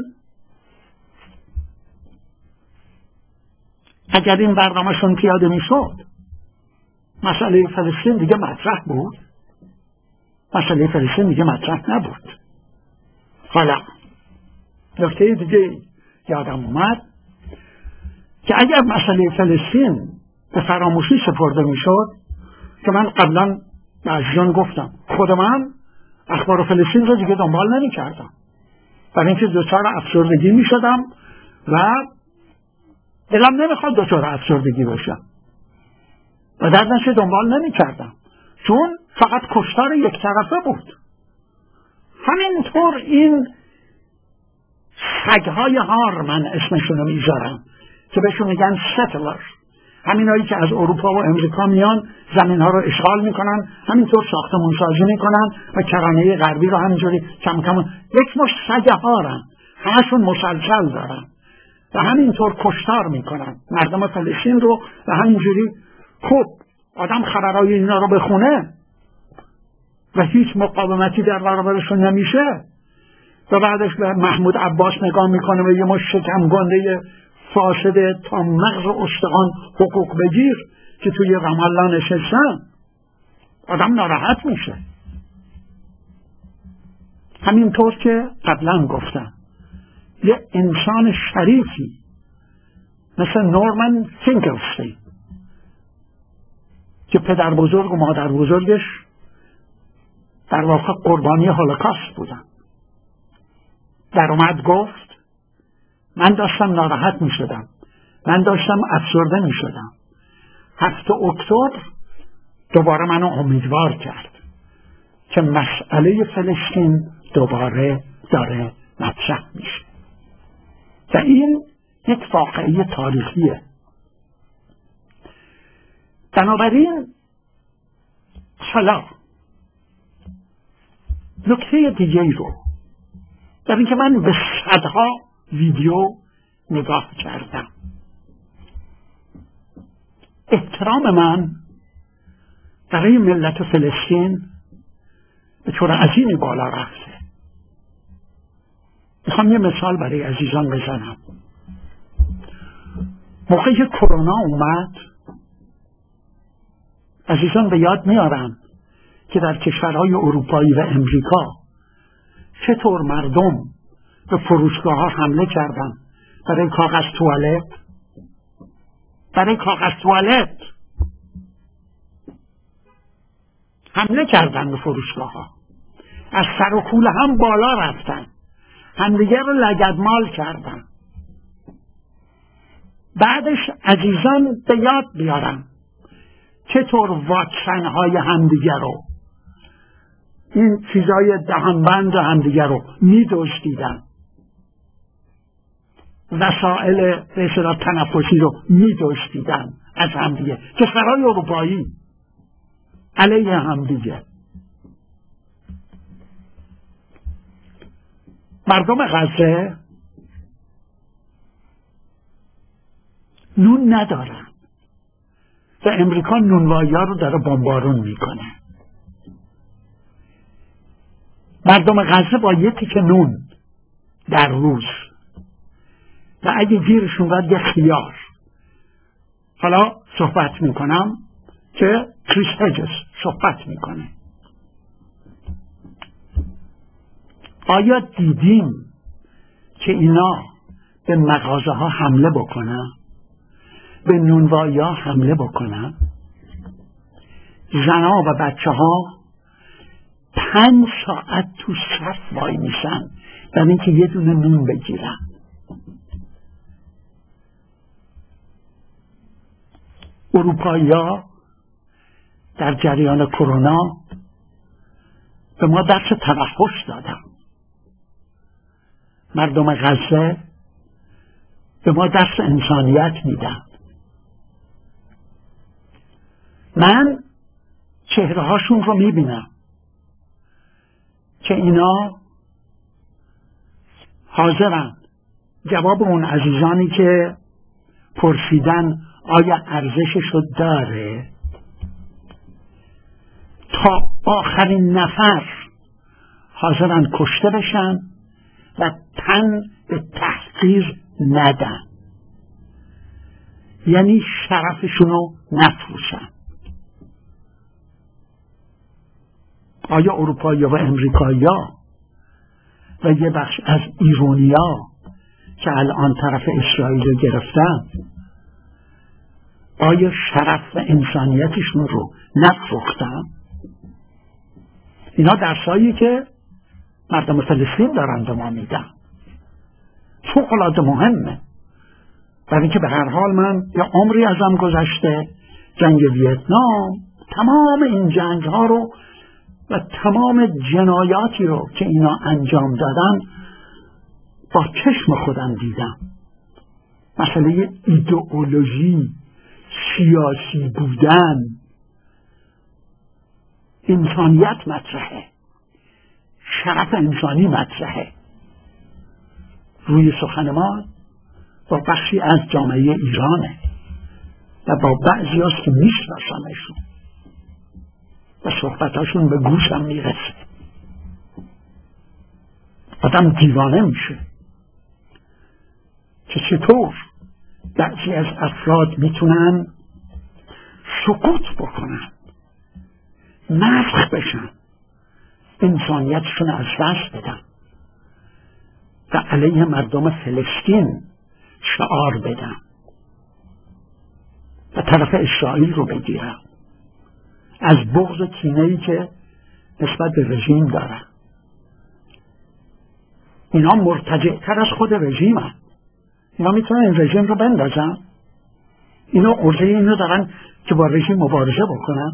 اگر این برنامه‌شون پیاده میشد مسئله فلسطین دیگه مطرح بود، مسئله فلسطین دیگه مطرح نبود. حالا نکته دیگه یادم اومد که اگر مسئله فلسطین به فراموشی سپرده میشد، که من قبلا به عزیزان گفتم خود من اخبار فلسطین رو دیگه دنبال نمی کردم، برای اینکه دچار افسردگی می شدم و دلم نمیخواد دچار افسردگی بشم و در نتیجه دنبال نمی کردم، چون فقط کشتار یک طرفه بود. همینطور این سگهای هار، من اسمشون میذارم، که بهشون میگن ستلر، همینایی که از اروپا و امریکا میان زمین ها رو اشغال میکنن، همینطور ساختمون سازی میکنن و کرانه غربی رو همینجوری کم کم یک مشت سگ هارن، همشون مسلسل دارن و همینطور کشتار میکنن مردم فلسطین رو و همینجوری. خب آدم خبرهای اینا رو بخونه و هیچ مقاومتی در برابرشون نمیشه و بعدش به محمود عباس نگاه میکنه و یه مش شکم گنده فاسد تا مغز استخوان حقوق بگیر که توی رام الله نشستن، آدم ناراحت میشه. همینطور که قبلا گفتم یه انسان شریفی مثل نورمن فینکلستین که پدر بزرگ و مادر بزرگش در واقع قربانی هولوکاست بودن، در اومد گفت من داشتم ناراحت می شدم، من داشتم افسرده می شدم. 7 اکتبر دوباره منو امیدوار کرد که مسئله فلسطین دوباره داره مطرح میشه و این یک واقعه تاریخیه. بنابراین حالا نکته دیگه ای رو در اینکه من به صدها ویدیو نگاه کردم، احترام من برای ملت فلسطین به طور عظیمی بالا رفته. میخوام یه مثال برای عزیزان بزنم. موقعی که کرونا اومد، عزیزان به یاد میارن که در کشورهای اروپایی و امریکا چطور مردم به فروشگاه ها حمله کردن برای کاغذ توالت حمله کردن به فروشگاه ها، از سر و کوله هم بالا رفتن، همدیگه رو لگدمال کردن. بعدش عزیزان به یاد بیارن چطور واکسن های همدیگه رو، این چیزای دهنبند همدیگه رو می‌دزدیدن، وسایل رسالات تنفسی رو می‌دزدیدن از همدیگه، کشورهای اروپایی علیه همدیگه. مردم غزه نون ندارن و امریکا نونوایی‌ها رو داره بمبارون میکنه. مردم غزه با یه تیکه نون در روز و اگه گیرشون باید یه خیار، حالا صحبت میکنم که کریس هجز صحبت میکنه، آیا دیدیم که اینا به مغازه ها حمله بکنن، به نونوایی ها حمله بکنن؟ زنها و بچه ها 5 ساعت تو صف وای میشن برای اینکه یه دونه نون بگیرن. اروپایی ها در جریان کرونا به ما درس توحش دادن، مردم غزه به ما درس انسانیت میدن. من چهره هاشون رو میبینم که اینا حاضرن جواب اون عزیزانی که پرسیدن آیا ارزششو داره تا آخرین نفر حاضرن کشته بشن و تن به تحقیر ندن، یعنی شرفشونو نفروشن. آیا اروپایی و امریکایی ها و یه بخش از ایرونیا که الان طرف اسرائیل رو گرفتن، آیا شرف و انسانیتشون رو نفروختن؟ اینا درسایی که مردم فلسطین دارن به ما میدن، فوق‌العاده مهمه. برای اینکه به هر حال من یه عمری ازم گذشته، جنگ ویتنام، تمام این جنگ ها رو و تمام جنایاتی رو که اینا انجام دادن با چشم خودم دیدم. مسئله ایدئولوژی، سیاسی بودن، انسانیت مطرحه، شرف انسانی مطرحه. روی سخن ما با بخشی از جامعه ایرانه و با بعضی هست که میشناسمشون و صحبتاشون به گوشم میرسه. آدم دیوانه میشه که چطور بعضی از افراد میتونن سقوط بکنن، مسخ بشن، انسانیتشون از دست بدن و علیه مردم فلسطین شعار بدن و طرف اسرائیل رو بگیرن از بغض و کینه‌ای که نسبت به رژیم دارن. اینا مرتجع‌تر از خود رژیم هست. اینا میتونن این رژیم رو بندازن. اینا عرضه اینو دارن که با رژیم مبارزه بکنن.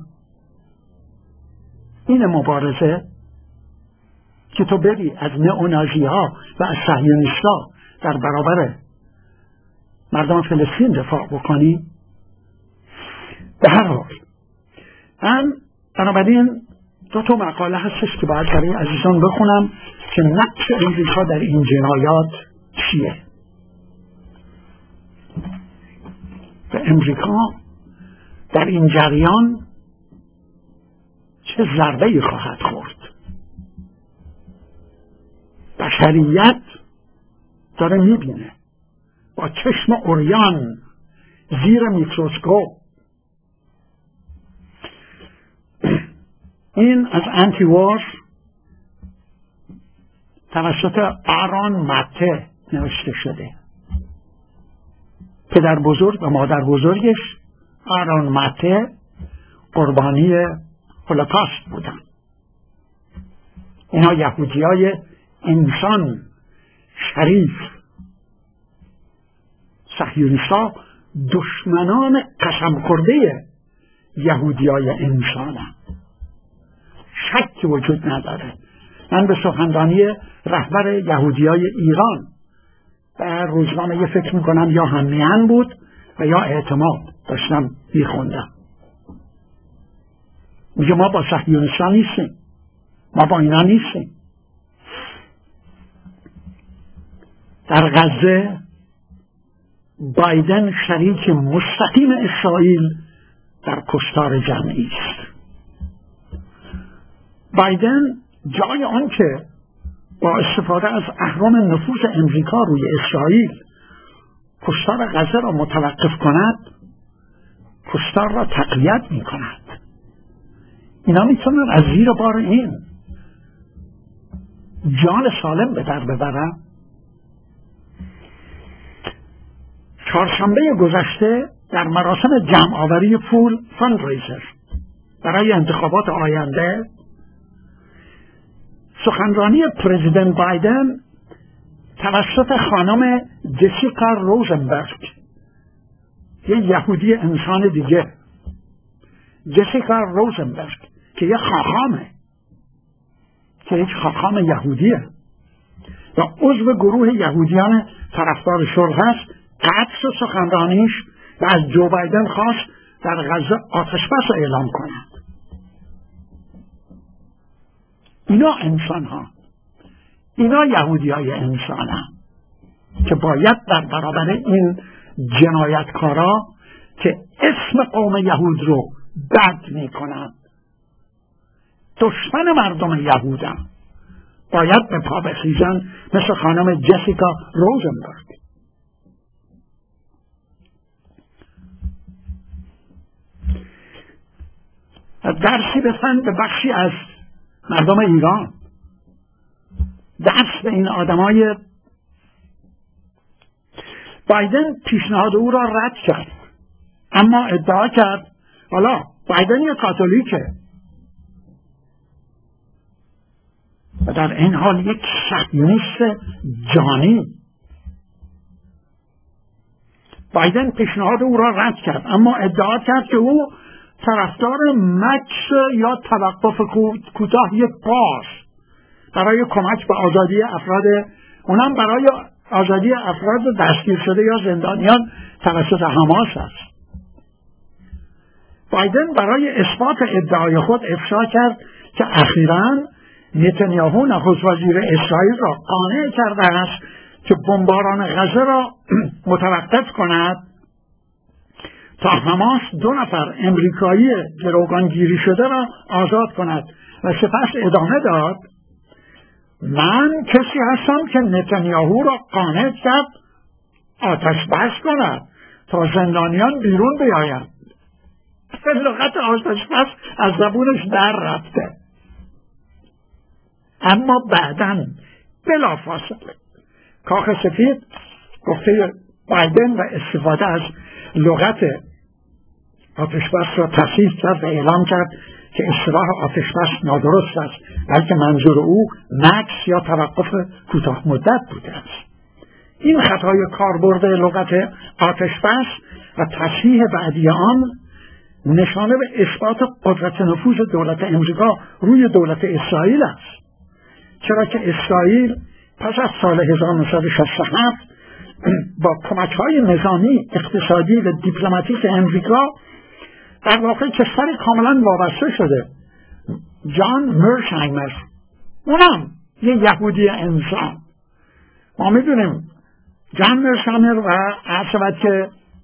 این مبارزه که تو بری از نئونازی ها و از صهیونیست‌ها در برابر مردم فلسطین دفاع بکنی. به هر حال من بنابراین دو تا مقاله هستش که باید برای عزیزان بخونم که نقش امریکا در این جنایات چیه و امریکا در این جریان چه ضربه‌ای خواهد خورد. بشریت داره میبینه با چشم عریان زیر میکروسکوپ. این از انتی وار توسط آرون مته نوشته شده. پدر بزرگ و مادر بزرگش آرون مته قربانی هولوکاست بودن. اینا یهودیای انسان شریف. صهیونیست‌ها دشمنان قسم خورده یهودیای انسانن. شک وجود نداره. من به سخنرانی رهبر یهودیای ایران در روزنامه فکر میکنم یا همیهن بود و یا اعتماد داشتم میخوندم. میگه ما با صهیونیست‌ها نیستیم، ما با اینا نیستیم. در غزه بایدن شریک مستقیم اسرائیل در کشتار جمعی است. بایدن جای آن که با استفاده از اهرم نفوذ امریکا روی اسرائیل کشتار غزه را متوقف کند، کشتار را تقویت می کند. اینا میتونن از زیر بار این جان سالم به در ببرن. چهارشنبه گذشته در مراسم جمع آوری پول فاندریزر برای انتخابات آینده سخنرانی پرزیدنت بایدن توسط خانم جسیکا روزنبرگ، یه یهودی انسان دیگه، جسیکا روزنبرگ که یه خاخامه، که یک خاخام یهودیه و عضو گروه یهودیان طرفدار صلح هست، قطع سخنرانیش و از جو بایدن خواست در غزه آتش‌بس اعلام کند. اینا انسان ها، اینا یهودی های انسان ها که باید در برابر این جنایتکارا که اسم قوم یهود رو بد می کنند، دشمن مردم یهودن، باید به پا بخیزن مثل خانم جسیکا روزنبرگ. درسی بسن به بخشی از مردم ایران. درس به این آدمای بایدن پیشنهاد او را رد کرد، اما ادعا کرد حالا بایدن یک کاتولیکه و در این حال یک صهیونیست جانی. بایدن پیشنهاد او را رد کرد، اما ادعا کرد که او طرفدار مکث یا توقف کوتاه یک پاس برای کمک به آزادی افراد، اونم برای آزادی افراد دستگیر شده یا زندانیان توسط حماس است. بایدن برای اثبات ادعای خود افشا کرد که اخیراً نتانیاهو نخست وزیر اسرائیل را قانع کرده است که بمباران غزه را متوقف کند تا حماس 2 نفر امریکایی گروگانگیری شده را آزاد کند و سپس ادامه داد من کسی هستم که نتانیاهو را قانع کرد آتش بس کند تا زندانیان بیرون بیایند. لغت آتش بس از زبونش در رفته، اما بعداً بلافاصله کاخ سفید گفته بایدن و استفاده از لغت آتش بس را تصحیح کرد و اعلام کرد که اصطلاح آتش بس نادرست است، بلکه منظور او مکث یا توقف کوتاه مدت بوده است. این خطای کاربرد لغت آتش بس و تصحیح بعدی آن نشانه به اثبات قدرت نفوذ دولت امریکا روی دولت اسرائیل است، چرا که اسرائیل پس از سال 1967 با کمک‌های نظامی، اقتصادی و دیپلماتیک امریکا در واقع کشور کاملا وابسته شده. جان مرشایمر، اونم یه یهودی انسان، ما میدونیم جان مرشایمر و عرض که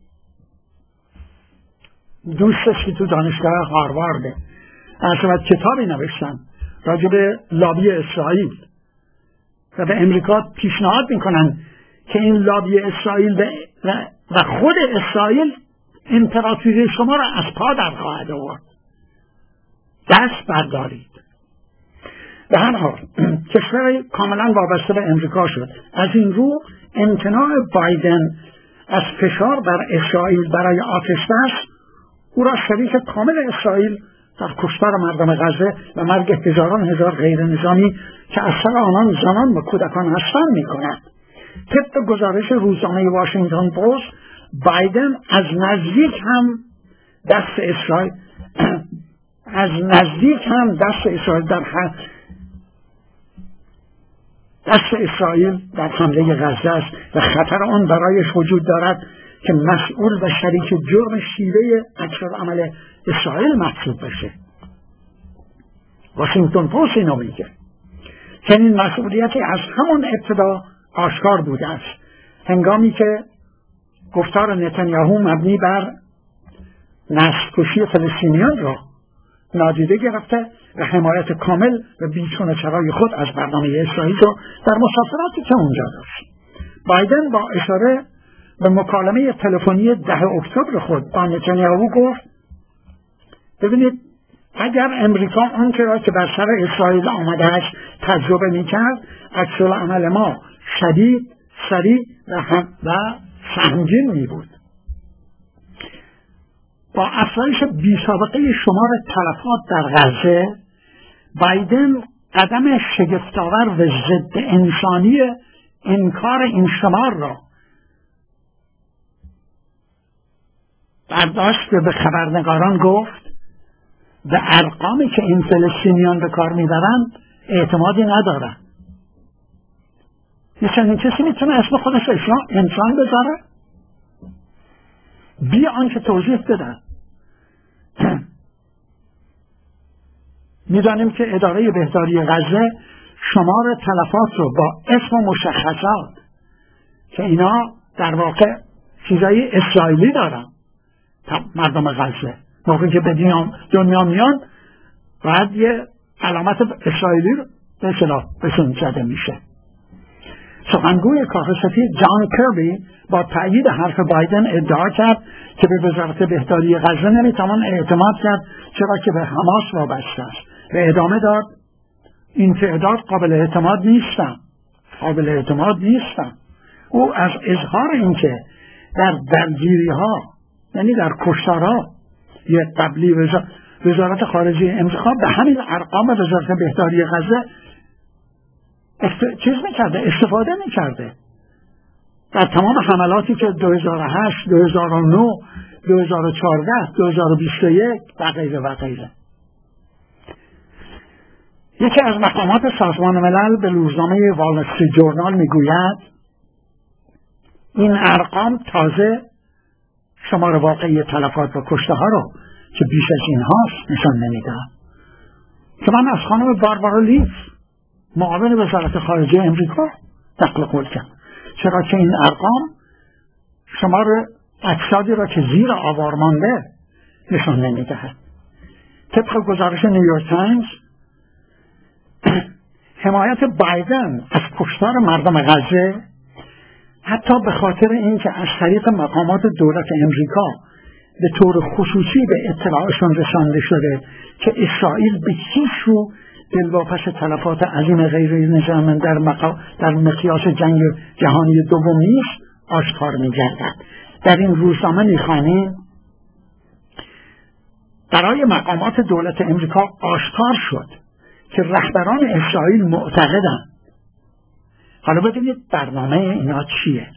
دوستشی تو دانشگاه هاروارد عرض کتابی نوشتن راجع به لابی اسرائیل و به امریکا پیشنهاد میکنن که این لابی اسرائیل و خود اسرائیل امپراتوری شما را از پا در خواهد آورد، دست بردارید. به هر حال کشور کاملا وابسته به امریکا شد. از این رو امتناع بایدن از فشار بر اسرائیل برای آتش بس او را شریک کامل اسرائیل در کشتار مردم غزه و مرگ هزاران هزار غیر نظامی که اکثر آنان زنان و کودکان هستند می‌کند. طبق گزارش روزنامه واشنگتن پست، بایدن از نزدیک هم دست اسرائیل در حمله غزه است و خطر آن برایش وجود دارد که مسئول و شریک جرم شیوه عکس‌العمل اسرائیل محسوب بشه. واشنگتن پست اینو میگه. چنین مسئولیتی از همون ابتدا آشکار بوده است، هنگامی که گفتار نتانیاهو مبنی بر نسل‌کشی فلسطینیان را نادیده گرفته و حمایت کامل و بی‌چون-و-چرای خود از برنامه اسرائیل را در مسافراتی که اونجا داشت. بایدن با اشاره به مکالمه تلفنی 10 اکتبر خود با نتانیاهو گفت ببینید اگر امریکا آنچه را که بر سر اسرائیل آمده است تجربه می‌کرد، عکس‌العمل ما شدید، سریع و سهمگین می‌بود. با افزایش بی‌سابقه شمار تلفات در غزه، بایدن قدم شگفت‌آور و ضد انسانی انکار این شمار را برداشت و به خبرنگاران گفت به ارقامی که این فلسطینیان به کار میبرند اعتمادی ندارند. یه چنین کسی میتونه اسم خودش انسان بذاره؟ بی آنکه توضیح بدن. میدانیم که اداره بهداری غزه شمار تلفات رو با اسم و مشخصات که اینا در واقع چیزای اسرائیلی دارن مردم غزه، موقعی که به دنیا میان باید یه علامت اسرائیلی رو به اصطلاح بهشون زده میشه. سخنگوی کاخ سفید جان کربی با تأیید حرف بایدن ادعا کرد که به وزارت بهداری غزه نمیتوان اعتماد کرد چرا که به حماس وابسته است و ادامه داد این تعداد قابل اعتماد نیستند. قابل اعتماد نیستن. او از اظهار اینکه در درگیری ها، یعنی در کشتارها قبلی وزارت خارجه امریکا به همین ارقام وزارت بهداری غزه استفاده میکرده در تمام حملاتی که 2008 2009 2014 2021 و غیره و غیره. یکی از مقامات سازمان ملل به روزنامه وال استریت جورنال میگوید این ارقام تازه شمار واقعی تلفات و کشته ها رو که بیش از این هاست نشان نمیدهد. که من از خانم باربارا لیف معاون وزارت خارجه امریکا نقل قول کردم، چرا که این ارقام شمار اجسادی را که زیر آوار مانده نشان نمیدهد. طبق گزارش نیویورک تایمز حمایت بایدن از کشتار مردم غزه حتی به خاطر اینکه از طریق مقامات دولت امریکا به طور خصوصی به اطلاعشون رسانده شده که اسرائیل به هیچ رو دلواپس تلفات عظیم غیر نظامی در مقیاس جنگ جهانی دوم نیست آشکار می‌گردد. در این روزنامه می‌خوانیم برای مقامات دولت امریکا آشکار شد که رهبران اسرائیل معتقدند. حالا ببینید برنامه اینا چیه؟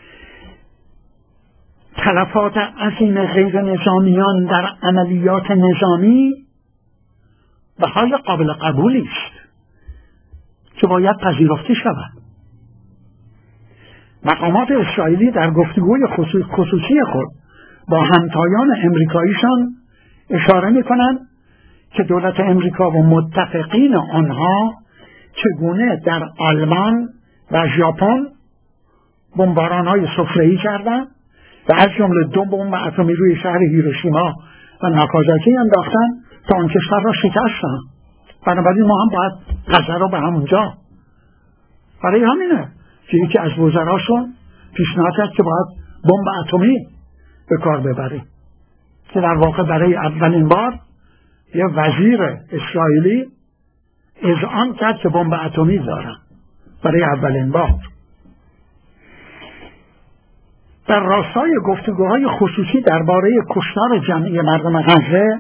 تلفات عظیم غیر نظامیان در عملیات نظامی بهای قابل قبولی است که باید پذیرفته شود. مقامات اسرائیلی در گفتگوی خصوصی خود با همتایان امریکاییشان اشاره می‌کنند که دولت امریکا و متفقین آنها چگونه در آلمان و ژاپن بمباران‌های سفره‌ای کردند و از جمله 2 بمب اتمی روی شهر هیروشیما و ناکازاکی انداختند تا آن کشور را شکستند. بنابراین ما هم باید غزه را به همونجا. برای همینه که یکی از وزراشون پیشنهاد کرد که باید بمب اتمی به کار ببریم، که در واقع برای اولین بار یه وزیر اسرائیلی اذعان کرد که بمب اتمی دارن برای اولین بار. در راستای گفتگوهای خصوصی درباره کشتار جمعی مردم غزه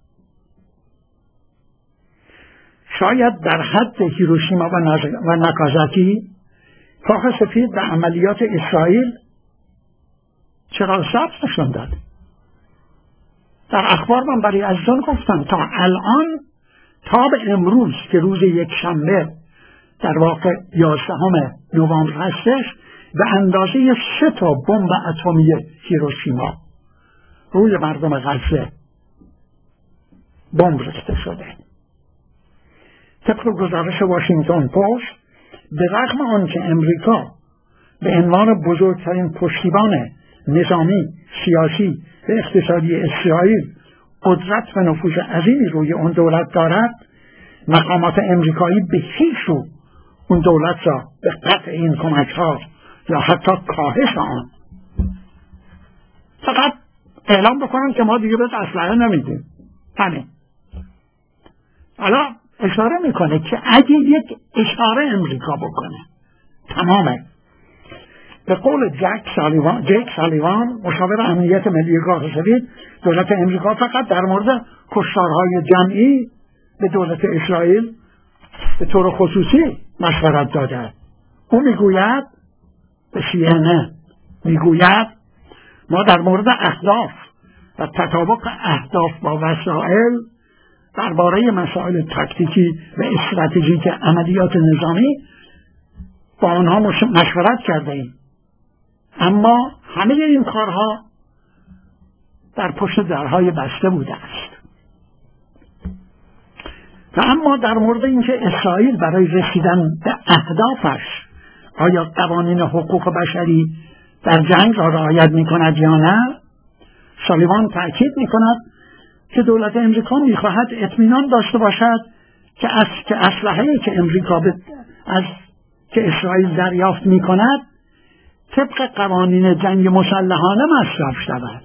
شاید در حد هیروشیما و ناکازاکی کاخ سفید به عملیات اسرائیل چراغ سبز نشان داد. در اخبار من برای عزیزان گفتم تا الان تا به امروز که روز یکشنبه در واقع 11 نوامبر هستش به اندازه 3 بمب اتمی هیروشیما روی مردم غزه بمب ریخته شده. طبق گزارش واشنگتن پست به رغم آنکه امریکا به عنوان بزرگترین پشتیبان نظامی، سیاسی و اقتصادی اسرائیل قدرت و نفوذ عظیمی روی اون دولت دارد، مقامات امریکایی به هیچ رو اون دولت را به قطع این کمک‌ها یا حتی کاهش آن فقط اعلام بکنن که ما دیگه بهت اسلحه نمیدیم. همین. حالا اشاره میکنه که اگه یک اشاره امریکا بکنه تمامه. به قول جک سالیوان مشاور امنیت ملی کاخ سفید، دولت امریکا فقط در مورد کشتارهای جمعی به دولت اسرائیل به طور خصوصی مشورت داده. او میگوید به CNN میگوید ما در مورد اهداف و تطابق اهداف با وسایل درباره مسائل تاکتیکی و استراتژیک عملیات نظامی با آنها مشورت کرده ایم، اما همه این کارها در پشت درهای بسته بوده است. و اما در مورد اینکه اسرائیل برای رسیدن به اهدافش آیا قوانین حقوق بشری در جنگ را رعایت می کند یا نه، سالیوان تأکید می کند که دولت امریکا می خواهد اطمینان داشته باشد که اسلحه‌ای که امریکا که اسرائیل دریافت می کند طبق قوانین جنگ مسلحانه مصرف شود.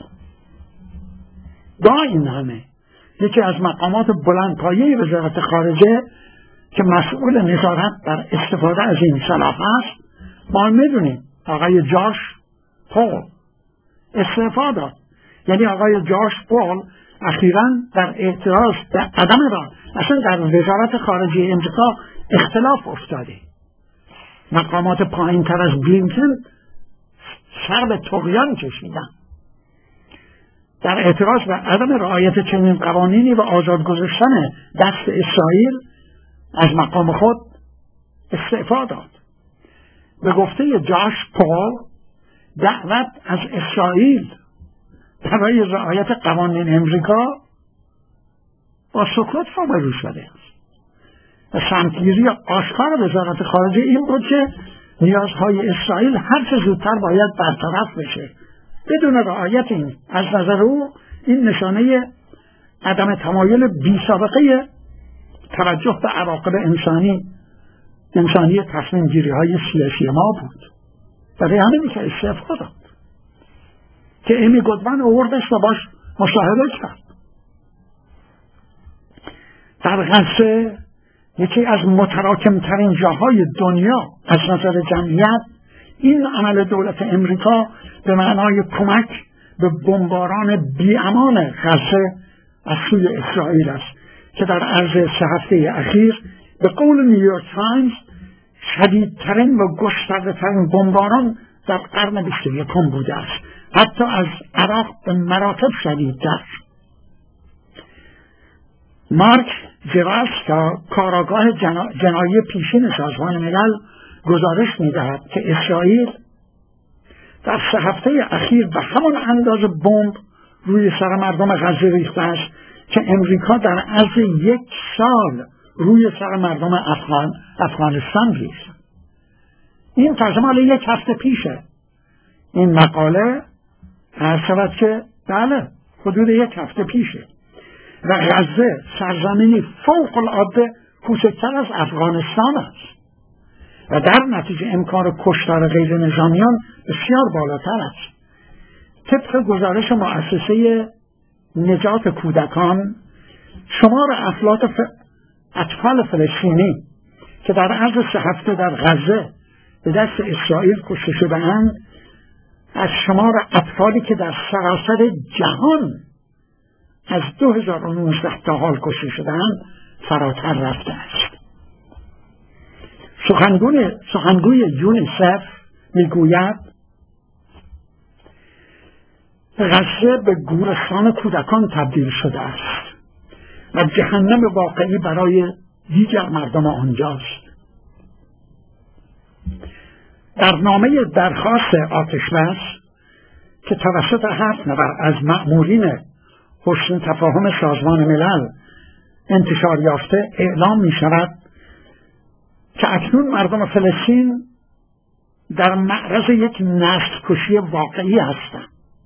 با این همه یکی از مقامات بلندپایه وزارت خارجه که مسئول نظارت بر استفاده از این سلاح است، ما میدونیم آقای جاش پول استعفا داد. یعنی آقای جاش پول اخیراً در اعتراض به عدم را اصلا در وزارت خارجه امریکا اختلاف افتاده. مقامات پایین تر از بلینکن سر به طغیان کشیدن در اعتراض به عدم رعایت چنین قوانینی و آزاد گذاشتن دست اسرائیل از مقام خود استعفا داد. به گفته جاش پول دعوت از اسرائیل برای رعایت قوانین امریکا با سکوت روبرو شده است و سمتگیری آشکار وزارت خارجه این بود که نیازهای اسرائیل هر چه زودتر باید برطرف بشه. بدون رعایت این از نظر او این نشانه عدم تمایل بی سابقه توجه به عواقب انسانی تصمیم گیری های سیاسی ما بود. برای همینی که استعفا داد که ایمی گودمن آوردش و باش مصاحبه کرد. در غزه یکی از متراکمترین جاهای دنیا از نظر جمعیت این عمل دولت امریکا به معنای کمک به بمباران بی‌امان غزه از سوی اسرائیل است که در عرض 3 هفته اخیر به قول نیویورک تایمز شدیدترین و گسترده‌ترین بمباران در قرن 21 بوده است، حتی از عراق به مراتب شدیدتر. مارک جراسکا کاراگاه جنایی پیشین سازمان ملل گزارش می‌دهد که اسرائیل در 3 هفته اخیر به همان اندازه بمب روی سر مردم غزه ریخته است که امریکا در عرض 1 سال روی سر مردم افغانستان ریخت. این تازه مال 1 هفته پیشه. این مقاله هر شود که بله حدود 1 هفته پیشه و غزه سرزمینی فوق العاده کوچکتر از افغانستان است و در نتیجه امکان کشتار غیر نظامیان بسیار بالاتر است. طبق گزارش مؤسسه نجات کودکان شمار اطفال فلسطینی که در عرض 3 هفته در غزه به دست اسرائیل کشته شده‌اند از شمار اطفالی که در سراسر جهان از 2019 تا حال کشته شده‌اند فراتر رفته است. سخنگوی یونیسف میگوید غزه به گورستان کودکان تبدیل شده است و جهنم واقعی برای دیگر مردم آنجاست. در نامه درخواست آتشبس که توسط 7 نفر از مأمورین حسن تفاهم سازمان ملل انتشار یافته اعلام می شود که اکنون مردم فلسطین در معرض یک نسل کشی واقعی هستند.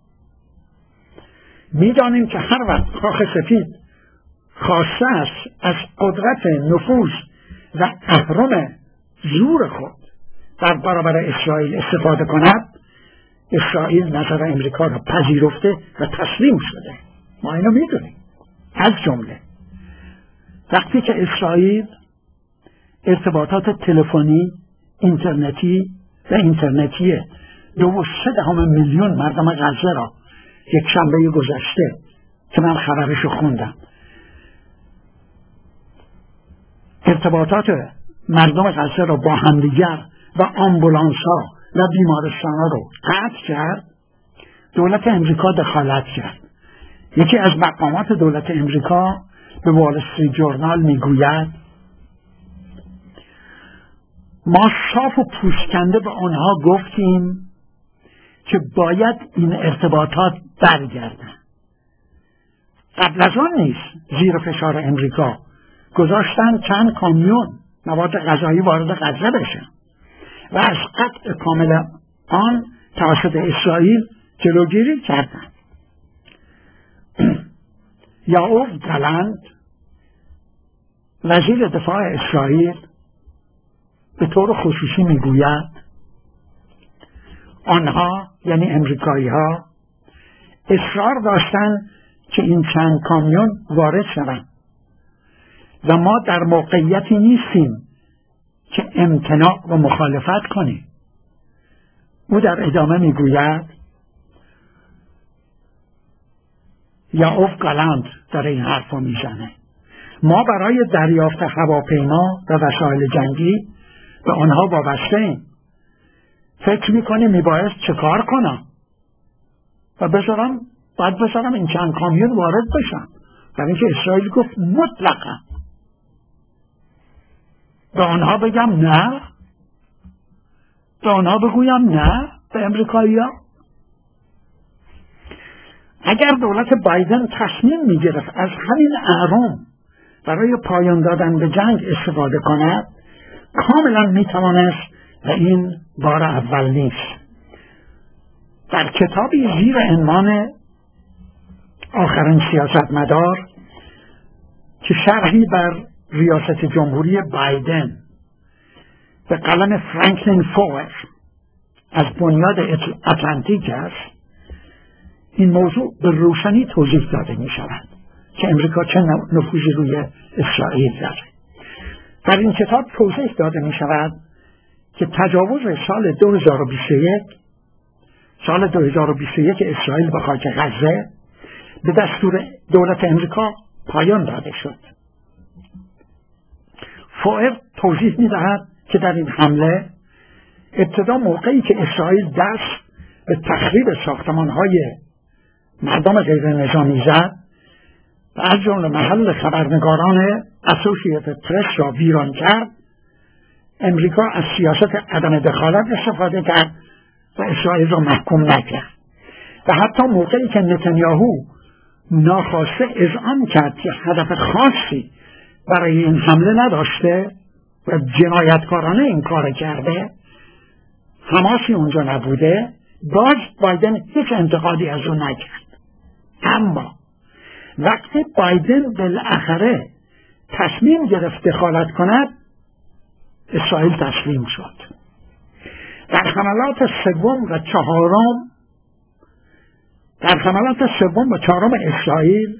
می‌دانیم که هر وقت کاخ سفید خواسته است از قدرت نفوذ و اهرم زور خود در برابر اسرائیل استفاده کند، اسرائیل نظر امریکا را پذیرفته و تسلیم شده. ما اینو میدونیم. از جمله وقتی که اسرائیل ارتباطات تلفنی، اینترنتی 2.3 میلیون مردم غزه را یک شنبه گذشته که من خبرشو خوندم، ارتباطات مردم غزه را با همدیگر و آمبولانس ها و بیمارستان ها رو قطع کرد، دولت امریکا دخالت کرد. یکی از مقامات دولت امریکا به وال استریت جورنال میگوید ما صاف و پوشکنده به آنها گفتیم که باید این ارتباطات برگردن. قبل از آن نیست زیر فشار امریکا گذاشتن چند کامیون مواد غذایی وارد غزه بشن و از قطع کامل آن توسط اسرائیل جلوگیری کردن. یائوف گالنت وزیر دفاع اسرائیل به طور خصوصی میگوید آنها یعنی امریکایی ها اصرار داشتن که این چند کامیون وارد شوند، و ما در موقعیتی نیستیم که امتناع و مخالفت کنیم. او در ادامه میگوید یائوف گالاند داره این حرف رو میزنه: ما برای دریافت هواپیما و وسایل جنگی به آنها وابسته ایم. فکر میکنیم میبایست چه کار کنم و باید بذارم این چند کامیون وارد بشن، برای اینکه اسرائیل گفت مطلقا. به آنها بگم نه؟ به آنها بگویم نه؟ به امریکایی ها؟ اگر دولت بایدن تصمیم میگرفت از همین اهرام برای پایان دادن به جنگ استفاده کند، کاملا میتوانست و این بار اول نیست. در کتابی زیر عنوان آخرین سیاستمدار که شرحی بر ریاست جمهوری بایدن به قلم فرانکلین فوئر از بنیاد اتلانتیک است، این موضوع به روشنی توضیح داده می شود که امریکا چه نفوذی روی اسرائیل داره. در این کتاب توضیح داده می شود که تجاوز سال 2021 اسرائیل به خاک غزه به دستور دولت امریکا پایان داده شد. فوئر توضیح می دهد که در این حمله ابتدا موقعی که اسرائیل دست به تخریب ساختمان‌های مردم غیر نظامی زد و از جمله محل خبرنگاران اسوسییتد پرس را ویران کرد، امریکا از سیاست عدم دخالت استفاده کرد و اسرائیل را محکوم نکرد. و حتی موقعی که نتانیاهو ناخواسته اذعان کرد که هدف خاصی برای این حمله نداشته و جنایتکارانه این کار کرده، حماسی اونجا نبوده، باز بایدن هیچ انتقادی از اون نکرد. اما وقتی بایدن بالاخره تصمیم گرفت دخالت کند، اسرائیل تسلیم شد. در حملات سوم و چهارم اسرائیل،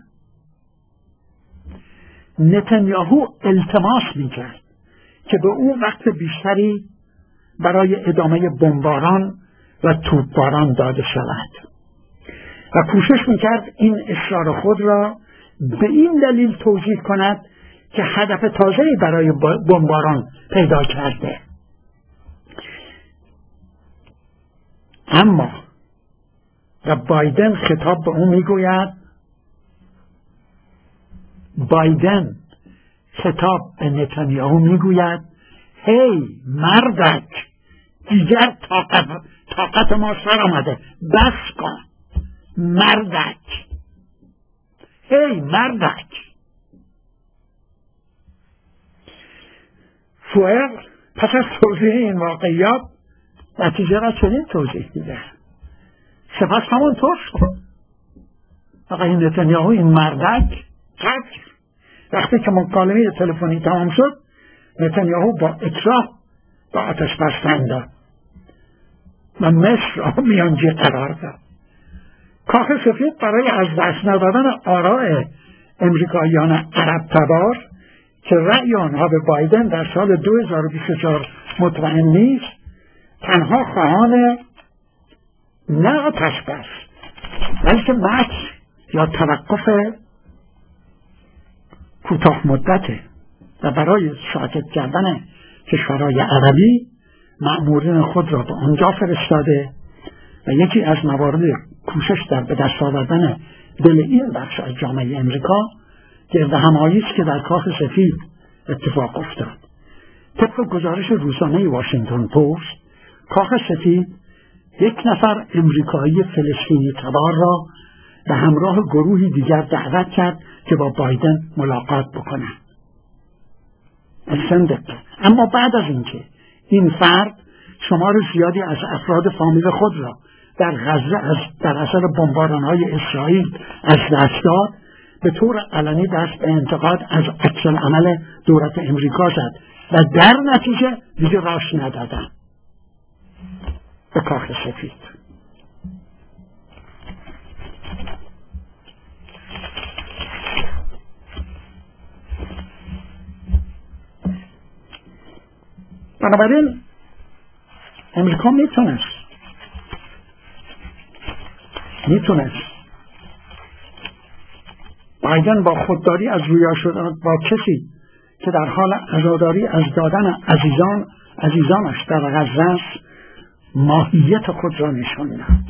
نتانیاهو التماس میکرد که به او وقت بیشتری برای ادامه بمباران و توپباران داده شود و کوشش میکرد این اصرار خود را به این دلیل توضیح کند که هدف تازه‌ای برای بمباران پیدا کرده. اما و بایدن خطاب به اون میگوید، بایدن خطاب به نتانیاهو میگوید: هی مردک، دیگر طاقت ما سر آمده، بس کن مردک، هی مردک. فوئر پس از توضیح این واقعیات نتیجه را چنین توضیح میده: سپس همونطور شد. آقای نتانیاهو این مردک قتل. وقتی که مکالمه تلفنی تمام شد، نتانیاهو با اکراه با آتش بستن داد و مصر را میانجی قرار داد. کاخ سفید برای از دست ندادن آراء امریکاییان عرب تبار که رأی آنها به بایدن در سال 2024 مطمئن نیست، تنها خواهان نه آتش بس بلکه مکر یا توقف کوتاه مدته و برای ساکت کردن کشورهای عربی مأمورین خود را به آنجا فرستاده و یکی از موارد کوشش در به دست آوردن دل این بخش از جامعه امریکا گرد همایی است که در کاخ سفید اتفاق افتاد. طبق گزارش روزنامه واشنگتن پست، کاخ سفید یک نفر امریکایی فلسطینی تبار را به همراه گروهی دیگر دعوت کرد که با بایدن ملاقات بکنند. اما بعد از اینکه این فرد شمار زیادی از افراد فامیل خود را در غزه در اثر بمباران‌های اسرائیل از دست داد، به طور علنی دست به انتقاد از عکس‌العمل دولت امریکا زد و در نتیجه دیگه راش ندادن به کاخ سفید. بنابراین امریکا میتونست بایدن با خودداری از رویا شدن با کسی که در حال عزاداری از دادن عزیزانش در غزه است ماهیت خود را نشان داد.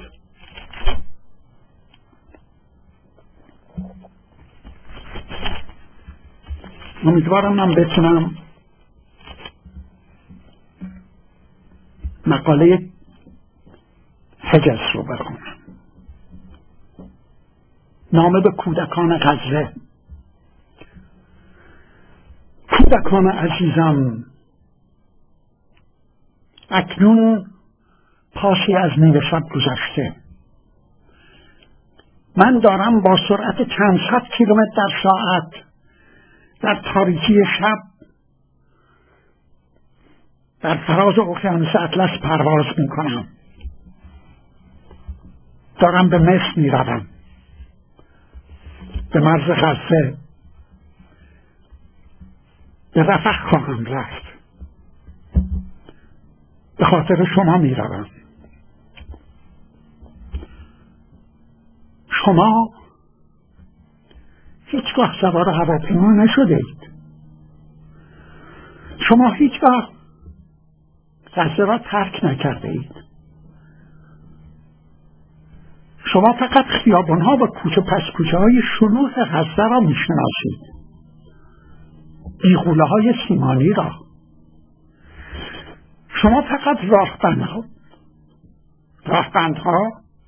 امیدوارم من بتونم مقاله حجز رو بخونم. نامه به کودکان غزه. کودکان عزیزم، اکنون پاسی از نیمه شب گذشته. من دارم با سرعت چند صد کیلومتر در ساعت در تاریکی شب در فراز اقیانوس اطلس پرواز می کنم. دارم به مصر می روم، به مرز غزه، به رفح خواهم رفت. به خاطر شما می روم. شما هیچگاه سوار هواپیما نشده اید. شما هیچگاه غزه را ترک نکرده اید. شما فقط خیابانها و کوچه پس کوچه های شلوغ غزه را میشناسید، بیغوله های سیمانی را. شما فقط راهبندها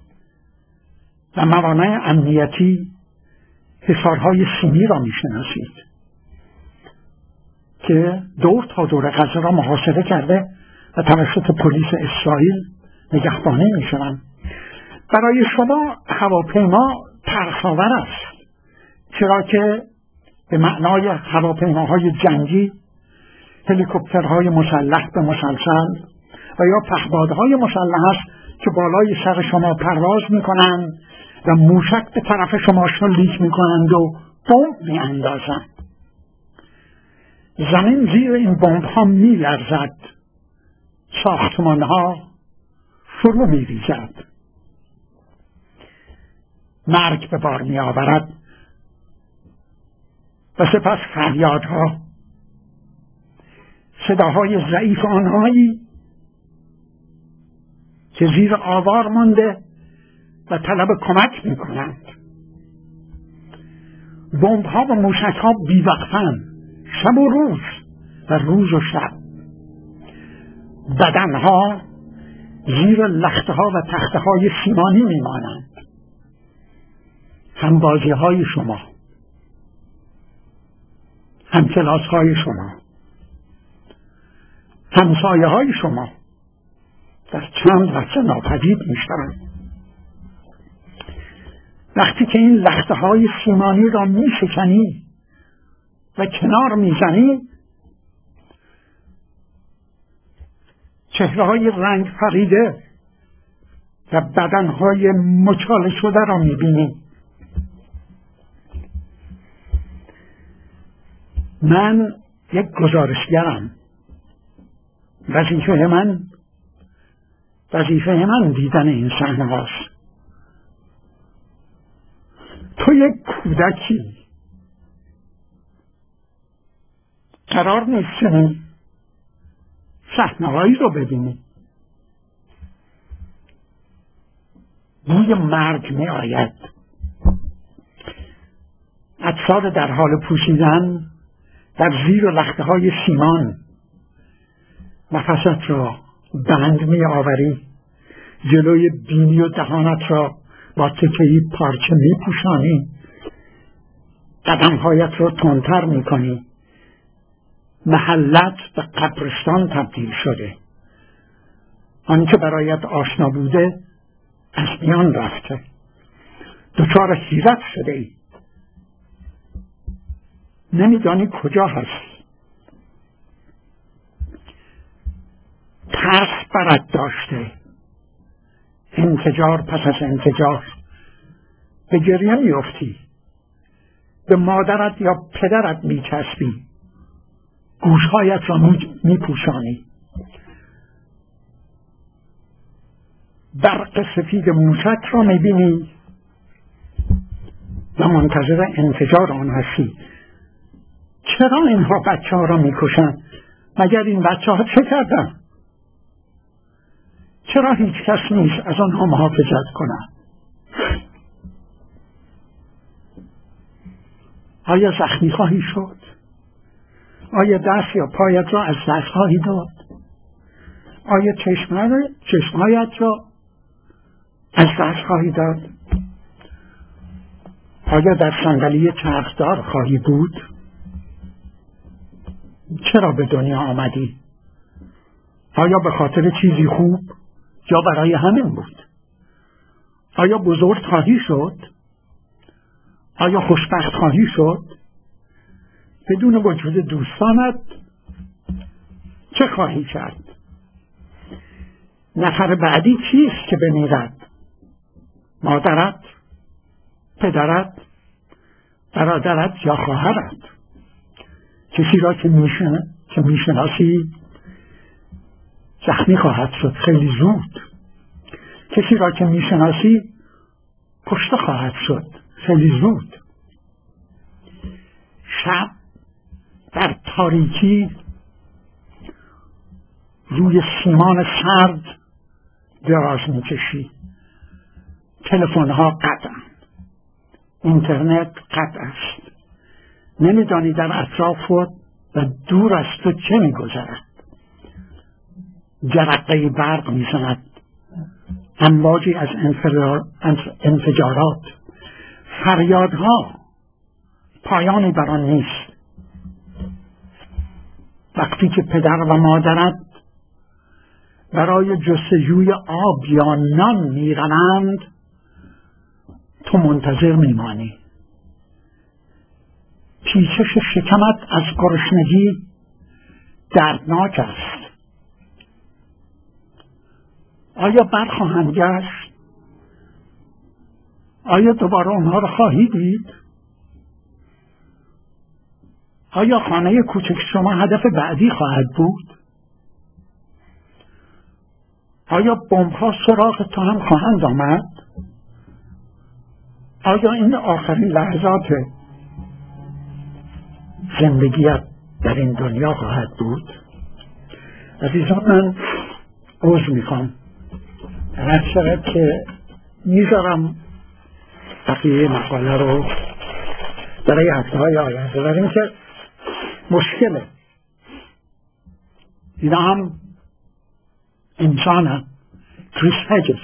و موانع امنیتی حصارهای سیمی را میشناسید که دور تا دور غزه را محاصره کرده و توسط پلیس اسرائیل نگهبانی میشوند. برای شما هواپیما ترس‌آور است، چرا که به معنای هواپیماهای جنگی، هلیکوپترهای مسلح به مسلسل و یا پهپادهای مسلح است که بالای سر شما پرواز میکنند و موشک به طرف شما شلیک میکنند و بمب میاندازند. زمین زیر این بمب ها میلرزد، ساختمان ها فرو میریزد، مرگ به بار میآورد و سپس فریادها، صداهای ضعیف آنهایی که زیر آوار مانده و طلب کمک میکنند. بمب ها و موشک ها بیوقفند، شب و روز و روز و شب. بدن ها زیر لخته ها و تخته های سیمانی میمانند. همبازی های شما، همکلاس های شما، همسایه های شما در چند لحظه ناپدید میشوند. وقتی که این لخته های سیمانی را میشکنی و کنار میزنی، چهره های رنگ پریده و بدن های مچاله شده را میبینی. من یک گزارشگرم. وظیفه من دیدن این صحنه هاست. تو یک کودکی، قرار نیست چنین صحنه‌هایی رو ببینی. بوی مرگ می آید. اجساد در حال پوسیدن در زیر لخته های سیمان. نفست را بند می آوری، جلوی بینی و دهانت را با تکه‌ای پارچه می پوشانی، قدمهایت را تندتر می کنی. محلت به قبرستان تبدیل شده. آنچه برایت آشنا بوده از میان رفته. دچار حیرت شده ای. نمیدانی کجا هستی. ترس برات داشته. انفجار پس از انفجار به گریه میافتی. به مادرت یا پدرت میچسبی. گوشهایت را میپوشانی. برق سفید موشک را میبینی و منتظر انفجار آن هستی. چرا اینها بچه ها را میکشن؟ مگر این بچه ها چه کردن؟ چرا هیچ کس نیست از آنها محافظت کنن؟ آیا زخمی خواهی شد؟ آیا دست یا پایت را از دست خواهی داد؟ آیا چشمهایت را از دست خواهی داد؟ آیا در صندلی چرخدار خواهی بود؟ چرا به دنیا آمدی؟ آیا به خاطر چیزی خوب یا برای همین بود؟ آیا بزرگ خواهی شد؟ آیا خوشبخت خواهی شد؟ بدون وجود دوستانت چه خواهی کرد؟ نفر بعدی چیست که بمیرد؟ مادرت، پدرت، برادرت یا خواهرت؟ کسی را که میشناسی زخمی خواهد شد خیلی زود. کسی را که میشناسی کشته خواهد شد خیلی زود. شب در تاریکی روی سیمان سرد دراز میکشی. تلفن‌ها قطعاً، اینترنت قطع است. نمیدانی در اطرافت و دور از تو چه میگذرد. جرقه برق میزند، امواجی از انفجارات، فریادها، پایانی بر آن نیست. وقتی که پدر و مادرت برای جستجوی آب یا نان میروند، تو منتظر میمانی. پیچش شکمت از گرسنگی دردناک است. آیا برخواهند گشت؟ آیا دوباره اونها را خواهی دید؟ آیا خانه کوچک شما هدف بعدی خواهد بود؟ آیا بمب‌ها سراغ تو هم خواهند آمد؟ آیا این آخرین لحظات زندگیت در این دنیا خواهد بود؟ عزیزان، من عذر میخوام هر شرط که میذارم بقیه مقاله رو برای هفته‌های آینده، برای اینکه مشکله. اینا هم انسان هم کریس هجز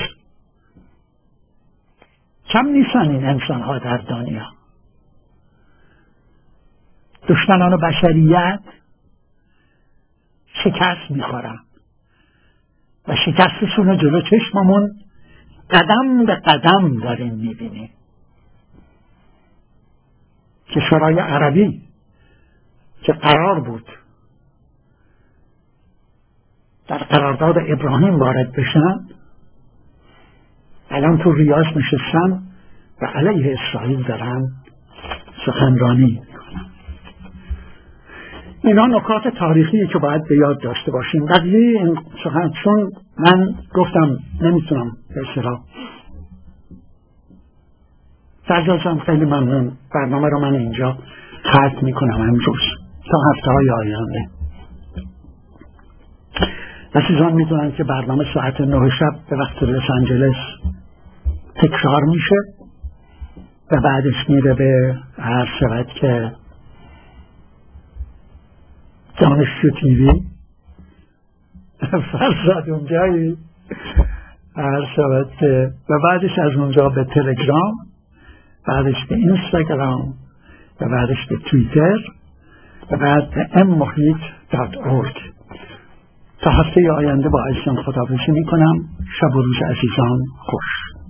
کم نیستن این انسان ها در دنیا. دشمنان بشریت شکست میخورن و شکستشون رو جلو چشممون قدم به قدم داریم میبینیم. کشورهای عربی که قرار بود در قرارداد ابراهیم وارد بشن، الان تو ریاض نشستن و علیه اسرائیل دارن سخنرانی میکنن. اینا نکات تاریخی که باید به یاد داشته باشیم. قضیه این سخن، چون من گفتم نمیتونم به اصطلاح فرجازم، خیلی ممنون. برنامه رو من اینجا ختم میکنم امروز تا هفته‌های آینده. عزیزان میدونن که برنامه ساعت 9 شب به وقت لس آنجلس تکرار میشه و بعدش میره به هر شود که دانشجو تیوی فرزاد اونجایی هر شود که، و بعدش از اونجا به تلگرام، بعدش به اینستاگرام و بعدش به توییتر و بعد به mmuhit.org. تا هفته آینده با عزیزان خداحافظی میکنم. شب و روز عزیزان خوش.